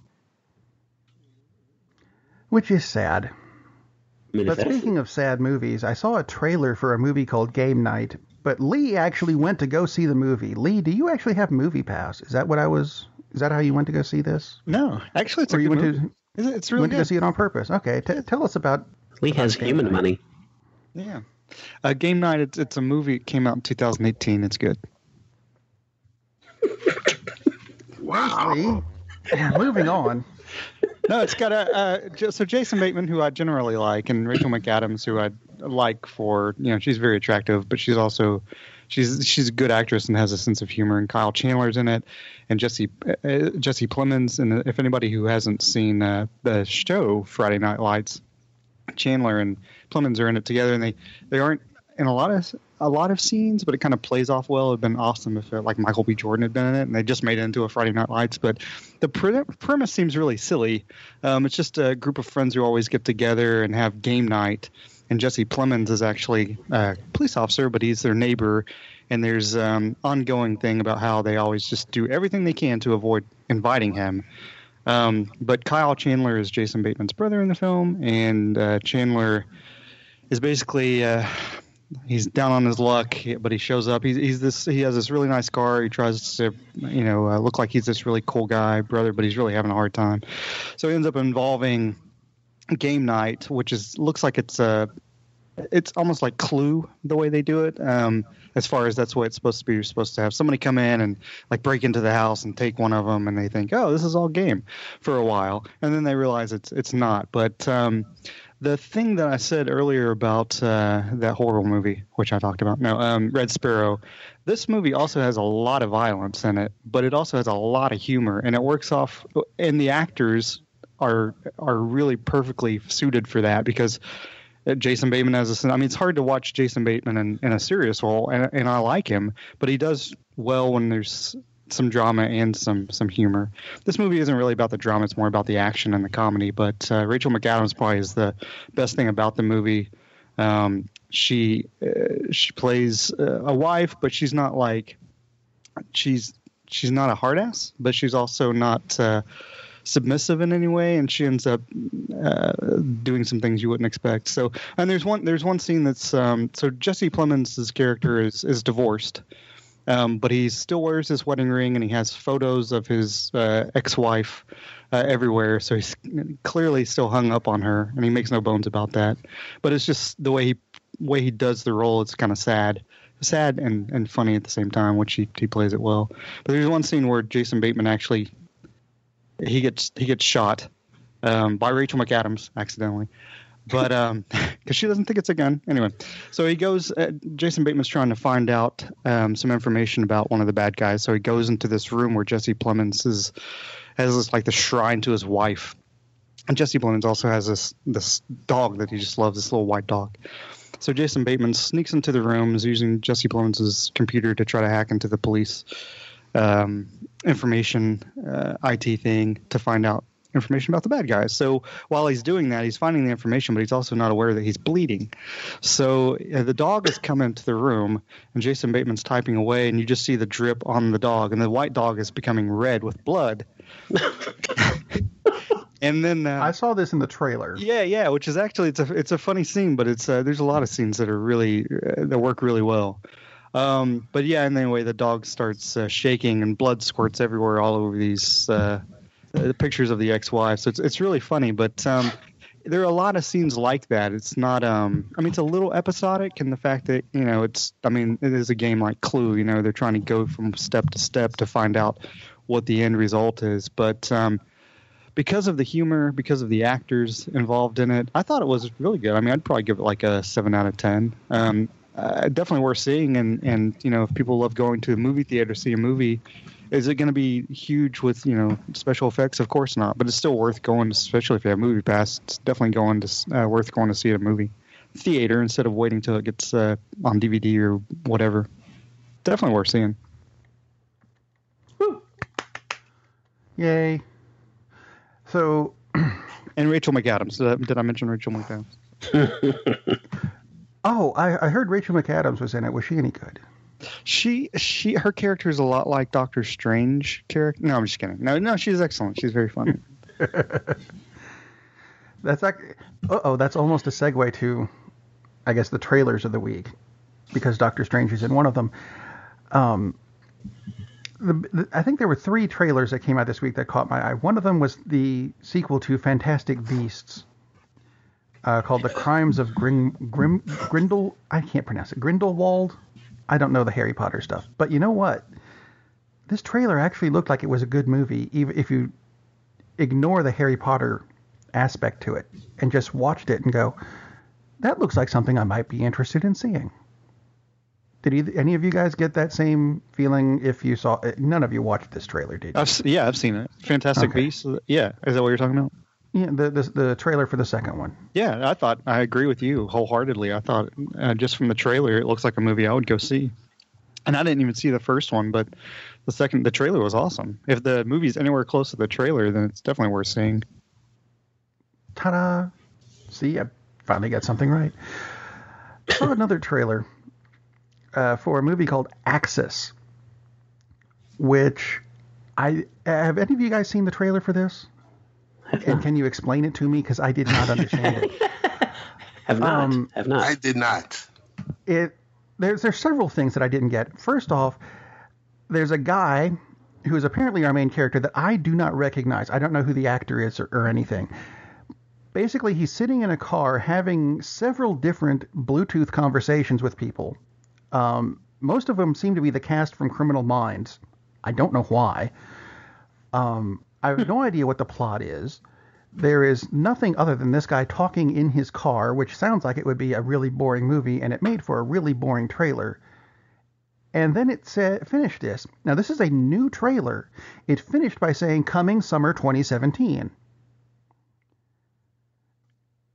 Which is sad.
I mean,
But speaking of sad movies, I saw a trailer for a movie called Game Night, but Lee actually went to go see the movie. Lee, do you actually have Movie Pass? Is that how you went to go see this?
No, actually, it's
Or
a
you
good
went
movie. It's
you
really
went to go
good.
see it on purpose? Okay, tell us about...
Lee has
Game
human
Night.
money.
Yeah. Game Night, it's a movie. It came out in 2018. It's good.
Wow.
Lee. Yeah, moving on.
No, it's got so Jason Bateman, who I generally like, and Rachel McAdams, who I like for, she's very attractive, but she's a good actress and has a sense of humor. And Kyle Chandler's in it, and Jesse Plemons. And if anybody who hasn't seen the show Friday Night Lights, Chandler and Plemons are in it together, and they aren't in a lot of scenes, but it kind of plays off well. It'd been awesome if like Michael B. Jordan had been in it, and they just made it into a Friday Night Lights. But the premise seems really silly. It's just a group of friends who always get together and have game night. And Jesse Plemons is actually a police officer, but he's their neighbor. And there's ongoing thing about how they always just do everything they can to avoid inviting him. But Kyle Chandler is Jason Bateman's brother in the film, and Chandler is basically he's down on his luck, but he shows up. He has this really nice car. He tries to look like he's this really cool guy, brother, but he's really having a hard time. So he ends up involving game night, which looks like it's almost like Clue the way they do it. As far as that's what it's supposed to be. You're supposed to have somebody come in and like break into the house and take one of them, and they think, oh, this is all game for a while, and then they realize it's not. But the thing that I said earlier about that horrible movie, which I talked about, Red Sparrow, this movie also has a lot of violence in it, but it also has a lot of humor, and it works off. And the actors are really perfectly suited for that, because Jason Bateman as I mean, it's hard to watch Jason Bateman in a serious role, and I like him, but he does well when there's some drama and some humor. This movie isn't really about the drama; it's more about the action and the comedy. But Rachel McAdams probably is the best thing about the movie. She plays a wife, but she's not like she's not a hard ass, but she's also not submissive in any way, and she ends up doing some things you wouldn't expect. So, and there's one scene that's so Jesse Plemons' character is divorced, but he still wears his wedding ring, and he has photos of his ex-wife everywhere. So he's clearly still hung up on her, and he makes no bones about that. But it's just the way he does the role. It's kind of sad and funny at the same time, which he plays it well. But there's one scene where Jason Bateman actually he gets shot by Rachel McAdams accidentally, but because she doesn't think it's a gun anyway. So he goes. Jason Bateman's trying to find out some information about one of the bad guys. So he goes into this room where Jesse Plemons has this like the shrine to his wife, and Jesse Plemons also has this dog that he just loves, this little white dog. So Jason Bateman sneaks into the room, is using Jesse Plemons' computer to try to hack into the police information IT thing to find out information about the bad guys. So while he's doing that, he's finding the information, but he's also not aware that he's bleeding. So the dog has come into the room, and Jason Bateman's typing away, and you just see the drip on the dog, and the white dog is becoming red with blood. And then
I saw this in the trailer.
Yeah, which is actually it's a funny scene, but it's there's a lot of scenes that are really that work really well. But yeah, and anyway, the dog starts shaking, and blood squirts everywhere, all over these the pictures of the ex-wife. So it's really funny, but there are a lot of scenes like that. It's not I mean, it's a little episodic in the fact that it is a game like Clue. They're trying to go from step to step to find out what the end result is, but because of the humor, because of the actors involved in it, I thought it was really good. I mean, I'd probably give it like a 7 out of 10. Definitely worth seeing. And if people love going to a movie theater to see a movie, is it going to be huge with, special effects? Of course not. But it's still worth going, especially if you have Movie Pass. It's definitely worth going to see a movie theater instead of waiting till it gets on DVD or whatever. Definitely worth seeing.
Woo. Yay. So,
and Rachel McAdams. Did I mention Rachel McAdams?
Oh, I heard Rachel McAdams was in it. Was she any good?
Her character is a lot like Doctor Strange character. No, I'm just kidding. No, she's excellent. She's very funny.
That's almost a segue to, I guess, the trailers of the week, because Doctor Strange is in one of them. I think there were 3 trailers that came out this week that caught my eye. One of them was the sequel to Fantastic Beasts, called The Crimes of Grindel. I can't pronounce it. Grindelwald. I don't know the Harry Potter stuff. But you know what? This trailer actually looked like it was a good movie, even if you ignore the Harry Potter aspect to it and just watched it and go, that looks like something I might be interested in seeing. Did any of you guys get that same feeling? If you saw it, none of you watched this trailer, did you?
I've seen it. Fantastic Beasts. Yeah, is that what you're talking about?
Yeah, the trailer for the second one.
Yeah, I agree with you wholeheartedly. I thought just from the trailer, it looks like a movie I would go see. And I didn't even see the first one, but the trailer was awesome. If the movie's anywhere close to the trailer, then it's definitely worth seeing.
Ta-da! See, I finally got something right. I saw another trailer for a movie called Axis, which have any of you guys seen the trailer for this? And can you explain it to me? Because I did not understand it.
Have not.
I did not.
There's several things that I didn't get. First off, there's a guy who is apparently our main character that I do not recognize. I don't know who the actor is or anything. Basically, he's sitting in a car having several different Bluetooth conversations with people. Most of them seem to be the cast from Criminal Minds. I don't know why. I have no idea what the plot is. There is nothing other than this guy talking in his car, which sounds like it would be a really boring movie, and it made for a really boring trailer. And then it said, finish this. Now, this is a new trailer. It finished by saying, coming summer 2017.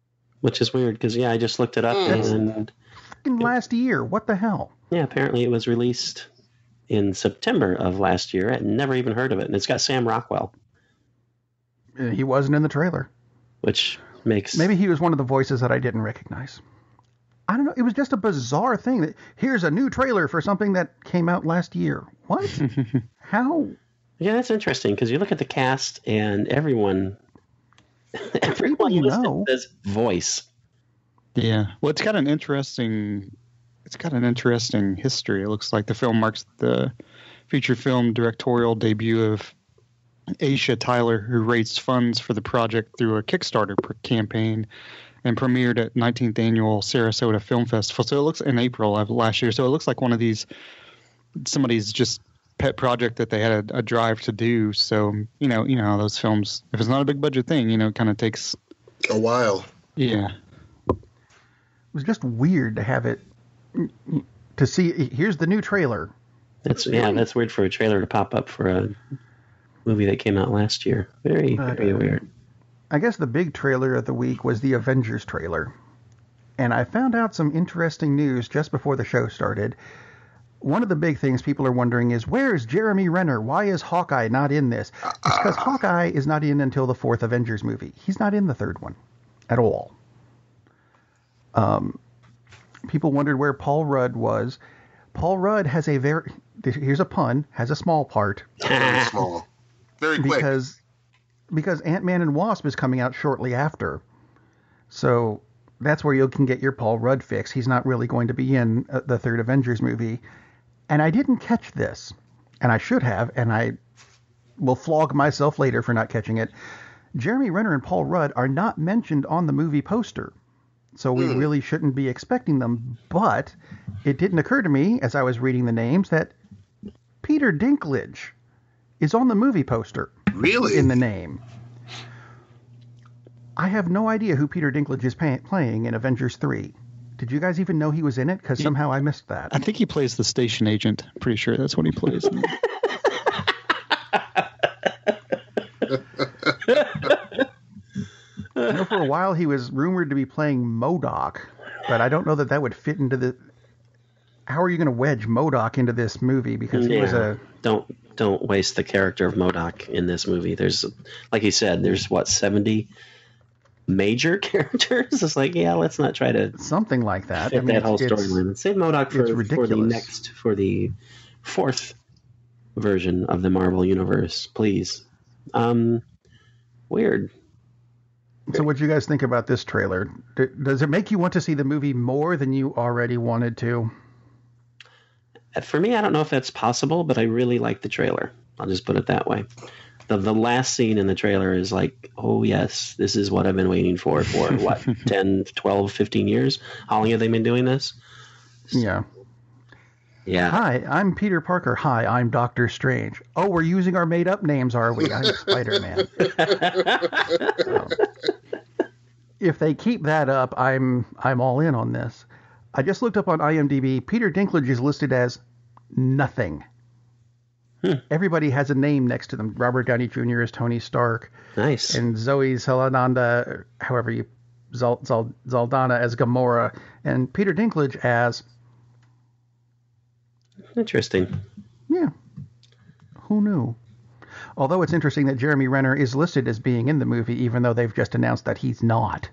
which is weird because I just looked it up and
Last year. What the hell?
yeah, apparently it was released in September of last year. I'd never even heard of it, and it's got Sam Rockwell,
He wasn't in the trailer.
which makes
Maybe he was one of the voices that I didn't recognize. I don't know. It was just a bizarre thing that here's a new trailer for something that came out last year. What? How?
Yeah, that's interesting because you look at the cast and everyone
People you
listed
know.
says voice.
Yeah. Well, it's got an interesting history. It looks like the film marks the feature film directorial debut of Aisha Tyler, who raised funds for the project through a Kickstarter campaign and premiered at 19th annual Sarasota Film Festival. So it looks in April of last year. So it looks like one of these somebody's just pet project that they had a drive to do. So you know how those films, if it's not a big budget thing, it kind of takes
A while.
Yeah.
It was just weird to have it, to see, here's the new trailer.
That's weird for a trailer to pop up for a movie that came out last year. Very weird.
I guess the big trailer of the week was the Avengers trailer. And I found out some interesting news just before the show started. One of the big things people are wondering is, where is Jeremy Renner? Why is Hawkeye not in this? It's because Hawkeye is not in until the fourth Avengers movie. He's not in the third one at all. People wondered where Paul Rudd was. Paul Rudd has here's a pun, has a small part.
Very small. Very quick.
Because Ant-Man and Wasp is coming out shortly after. So that's where you can get your Paul Rudd fix. He's not really going to be in the third Avengers movie. And I didn't catch this, and I should have, and I will flog myself later for not catching it. Jeremy Renner and Paul Rudd are not mentioned on the movie poster, so we really shouldn't be expecting them. But it didn't occur to me as I was reading the names that Peter Dinklage is on the movie poster.
Really?
In the name. I have no idea who Peter Dinklage is playing in Avengers 3. Did you guys even know he was in it? Because somehow I missed that.
I think he plays the station agent. Pretty sure that's what he plays.
For a while he was rumored to be playing MODOK, but I don't know that would fit into the... How are you going to wedge MODOK into this movie? Because he was a...
Don't waste the character of MODOK in this movie. There's, like he said, there's 70 major characters. It's like, let's not try to
something like that.
Fit that whole storyline. Save MODOK for the fourth version of the Marvel Universe, please. Weird.
So what do you guys think about this trailer? Does it make you want to see the movie more than you already wanted to?
For me, I don't know if that's possible, but I really like the trailer. I'll just put it that way. The last scene in the trailer is like, oh, yes, this is what I've been waiting for what, 10, 12, 15 years? How long have they been doing this?
Yeah.
Yeah.
Hi, I'm Peter Parker. Hi, I'm Doctor Strange. Oh, we're using our made-up names, are we? I'm Spider-Man. If they keep that up, I'm all in on this. I just looked up on IMDb. Peter Dinklage is listed as nothing. Everybody has a name next to them. Robert Downey Jr. is Tony Stark.
Nice.
And Zoe Saldana, Zaldana as Gamora. And Peter Dinklage as...
Interesting.
Yeah. Who knew? Although it's interesting that Jeremy Renner is listed as being in the movie, even though they've just announced that he's not.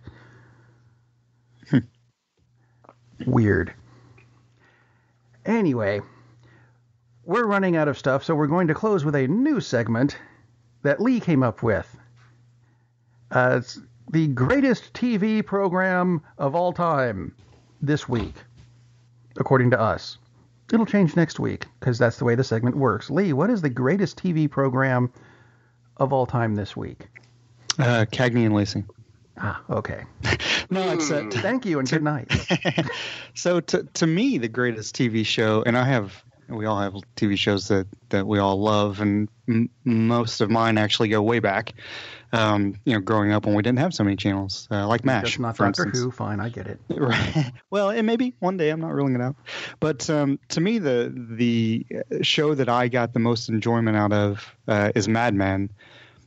Weird. Anyway, we're running out of stuff, so we're going to close with a new segment that Lee came up with. It's the greatest TV program of all time this week, according to us. It'll change next week, because that's the way the segment works. Lee, what is the greatest TV program of all time this week?
Cagney and Lacey.
Ah, okay.
No, it's
thank you and good night.
So to me, the greatest TV show, and we all have TV shows that we all love, and most of mine actually go way back. Growing up when we didn't have so many channels, like MASH.
Just not
for
Doctor
instance.
Who. Fine, I get it.
Right. Well, it may be one day. I'm not ruling it out. But to me, the show that I got the most enjoyment out of is Mad Men.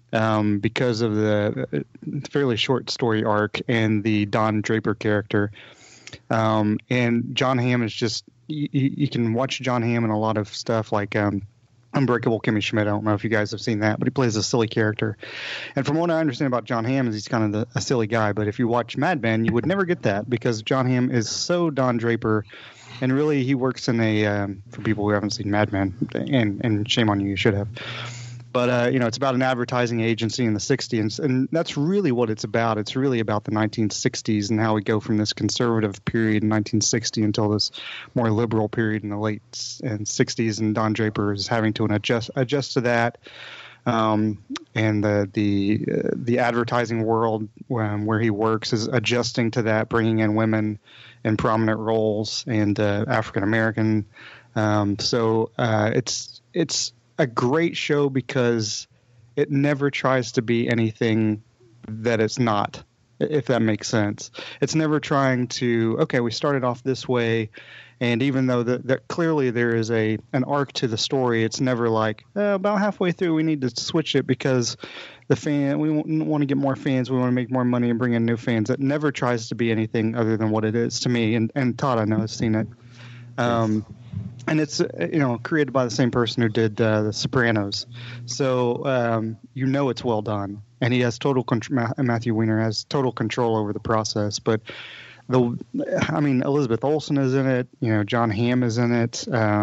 because of the fairly short story arc and the Don Draper character. And John Hamm is just, you can watch John Hamm in a lot of stuff like Unbreakable Kimmy Schmidt. I don't know if you guys have seen that, but he plays a silly character. And from what I understand about John Hamm is he's kind of a silly guy. But if you watch Mad Men, you would never get that because John Hamm is so Don Draper. And really, he works in for people who haven't seen Mad Men, and shame on you, you should have. But, it's about an advertising agency in the 60s, and that's really what it's about. It's really about the 1960s and how we go from this conservative period in 1960 until this more liberal period in the late 60s, and Don Draper is having to adjust to that. And the advertising world where he works is adjusting to that, bringing in women in prominent roles and African American. So it's a great show because it never tries to be anything that it's not, if that makes sense. It's never trying to, okay, we started off this way, and even though that clearly there is an arc to the story, it's never like, about halfway through we need to switch it because we want to get more fans, we want to make more money and bring in new fans. It never tries to be anything other than what it is to me, and Todd, I know, has seen it. And it's created by the same person who did The Sopranos, so it's well done, and he has Matthew Weiner has total control over the process. But Elizabeth Olsen is in it, John Hamm is in it.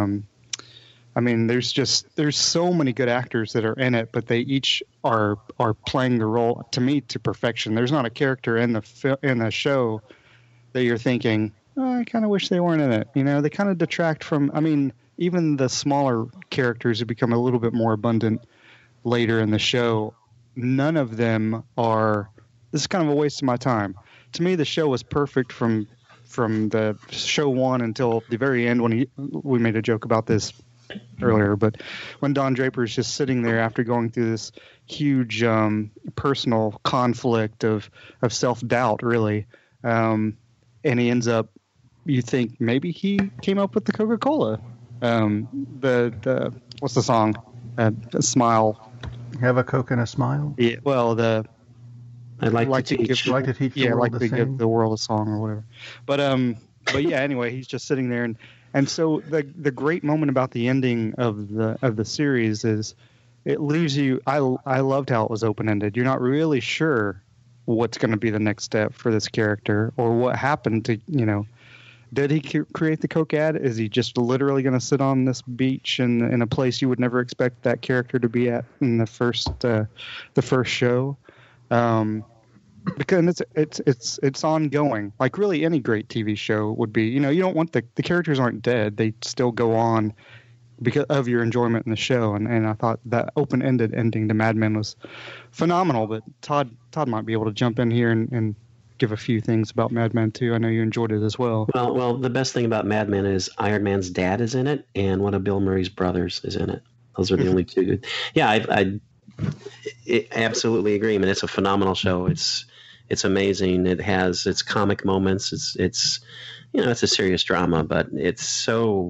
There's so many good actors that are in it, but they each are playing the role to me to perfection. There's not a character in the show that you're thinking, oh, I kind of wish they weren't in it. They kind of detract from, even the smaller characters who become a little bit more abundant later in the show, none of them are, this is kind of a waste of my time. To me, the show was perfect from the show one until the very end when we made a joke about this earlier, but when Don Draper is just sitting there after going through this huge personal conflict of self-doubt, really, and he ends up, you think maybe he came up with the Coca-Cola. What's the song? Smile.
Have a Coke and a smile?
Yeah, well,
I'd like to teach.
Like to teach the world to sing.
Give the world a song or whatever. But yeah, anyway, he's just sitting there, and so the great moment about the ending of the series is it leaves you. I loved how it was open ended. You're not really sure what's going to be the next step for this character or what happened to Did he create the Coke ad? Is he just literally going to sit on this beach in a place you would never expect that character to be at in the first show? Because it's ongoing. Like really any great TV show would be. You don't want the characters aren't dead. They still go on because of your enjoyment in the show. And I thought that open-ended ending to Mad Men was phenomenal. But Todd might be able to jump in here and give a few things about Mad Men too. I know you enjoyed it as well.
Well, the best thing about Mad Men is Iron Man's dad is in it, and one of Bill Murray's brothers is in it. Those are the only two. Yeah, I absolutely agree. I mean, it's a phenomenal show. It's amazing. It has its comic moments. It's a serious drama, but it's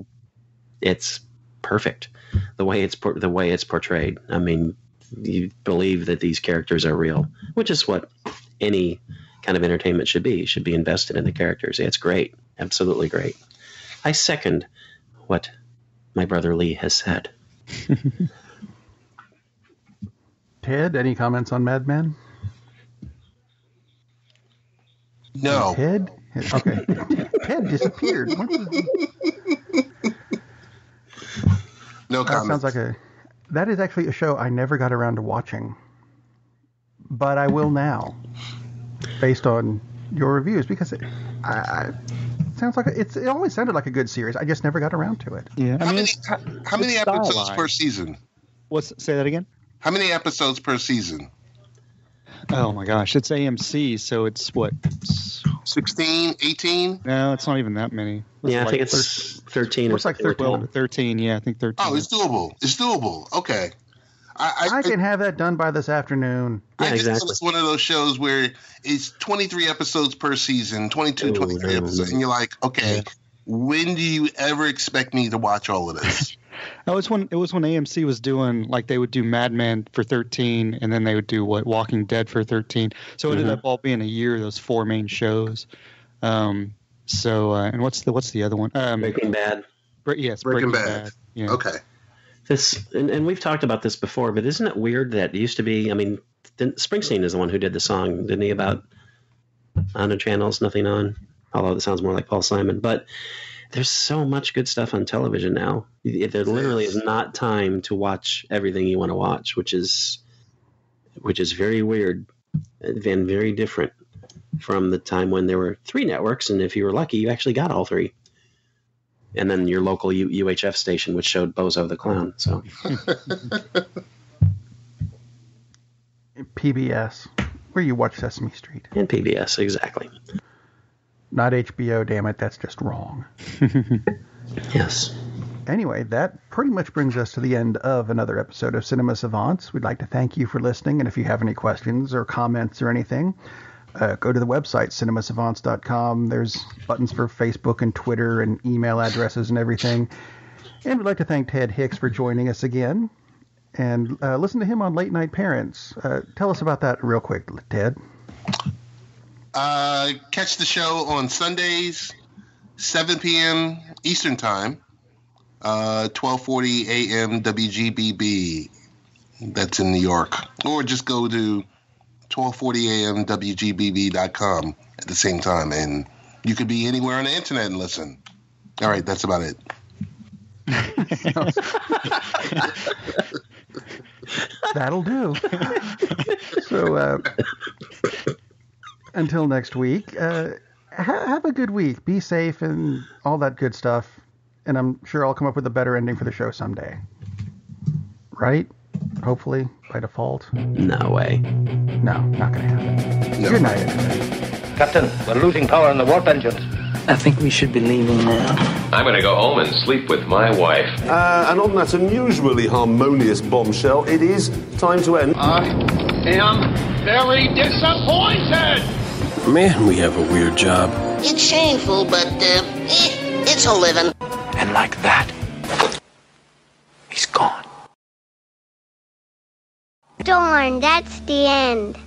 perfect the way it's portrayed. I mean, you believe that these characters are real, which is what any kind of entertainment should be. You should be invested in the characters. It's great. Absolutely great. I second what my brother Lee has said.
Ted, any comments on Mad Men?
No.
Ted? Okay. Ted disappeared.
No comments.
That is actually a show I never got around to watching, but I will now, based on your reviews, because it sounds like it always sounded like a good series. I just never got around to it.
Yeah.
How many episodes per season?
Say that again?
How many episodes per season?
Oh my gosh, it's AMC, so it's what?
16, 18?
No, it's not even that many.
I think it's 13 or
like
13. Yeah, I think 13.
Oh, it's doable. Okay.
I can have that done by this afternoon.
Yeah, exactly.
It's one of those shows where it's 23 episodes per season, 23 episodes, and you're like, okay, when do you ever expect me to watch all of this?
It was when AMC was doing, like, they would do Mad Men for 13, and then they would do Walking Dead for 13. So it ended up all being a year, those 4 main shows. And what's the other one?
Breaking Bad.
Yes,
Breaking Bad.
Yeah.
Okay.
And we've talked about this before, but isn't it weird that it used to be? I mean, Springsteen is the one who did the song, didn't he? About on the channels, nothing on. Although it sounds more like Paul Simon, but there's so much good stuff on television now. There literally is not time to watch everything you want to watch, which is very weird and very different from the time when there were 3 networks, and if you were lucky, you actually got all 3. And then your local UHF station, which showed Bozo the Clown. So
PBS, where you watch Sesame Street.
And PBS, exactly.
Not HBO, damn it, that's just wrong.
Yes.
Anyway, that pretty much brings us to the end of another episode of Cinema Savants. We'd like to thank you for listening, and if you have any questions or comments or anything, go to the website, cinemasavants.com. There's buttons for Facebook and Twitter and email addresses and everything. And we'd like to thank Ted Hicks for joining us again. And listen to him on Late Night Parents. Tell us about that real quick, Ted.
Catch the show on Sundays, 7 p.m. Eastern Time, 12:40 a.m. WGBB. That's in New York. Or just go to 12:40 a.m. WGBB.com at the same time, and you could be anywhere on the internet and listen. All right, that's about it.
That'll do. So, until next week, have a good week. Be safe and all that good stuff. And I'm sure I'll come up with a better ending for the show someday. Right? Hopefully, by default.
No way.
No, not going to happen.
No.
Good night, everybody.
Captain, we're losing power in the warp engines.
I think we should be leaving now.
I'm going to go home and sleep with my wife.
And on that unusually harmonious bombshell, it is time to end.
I am very disappointed!
Man, we have a weird job.
It's shameful, but, it's a living.
And like that, he's gone.
Darn, that's the end.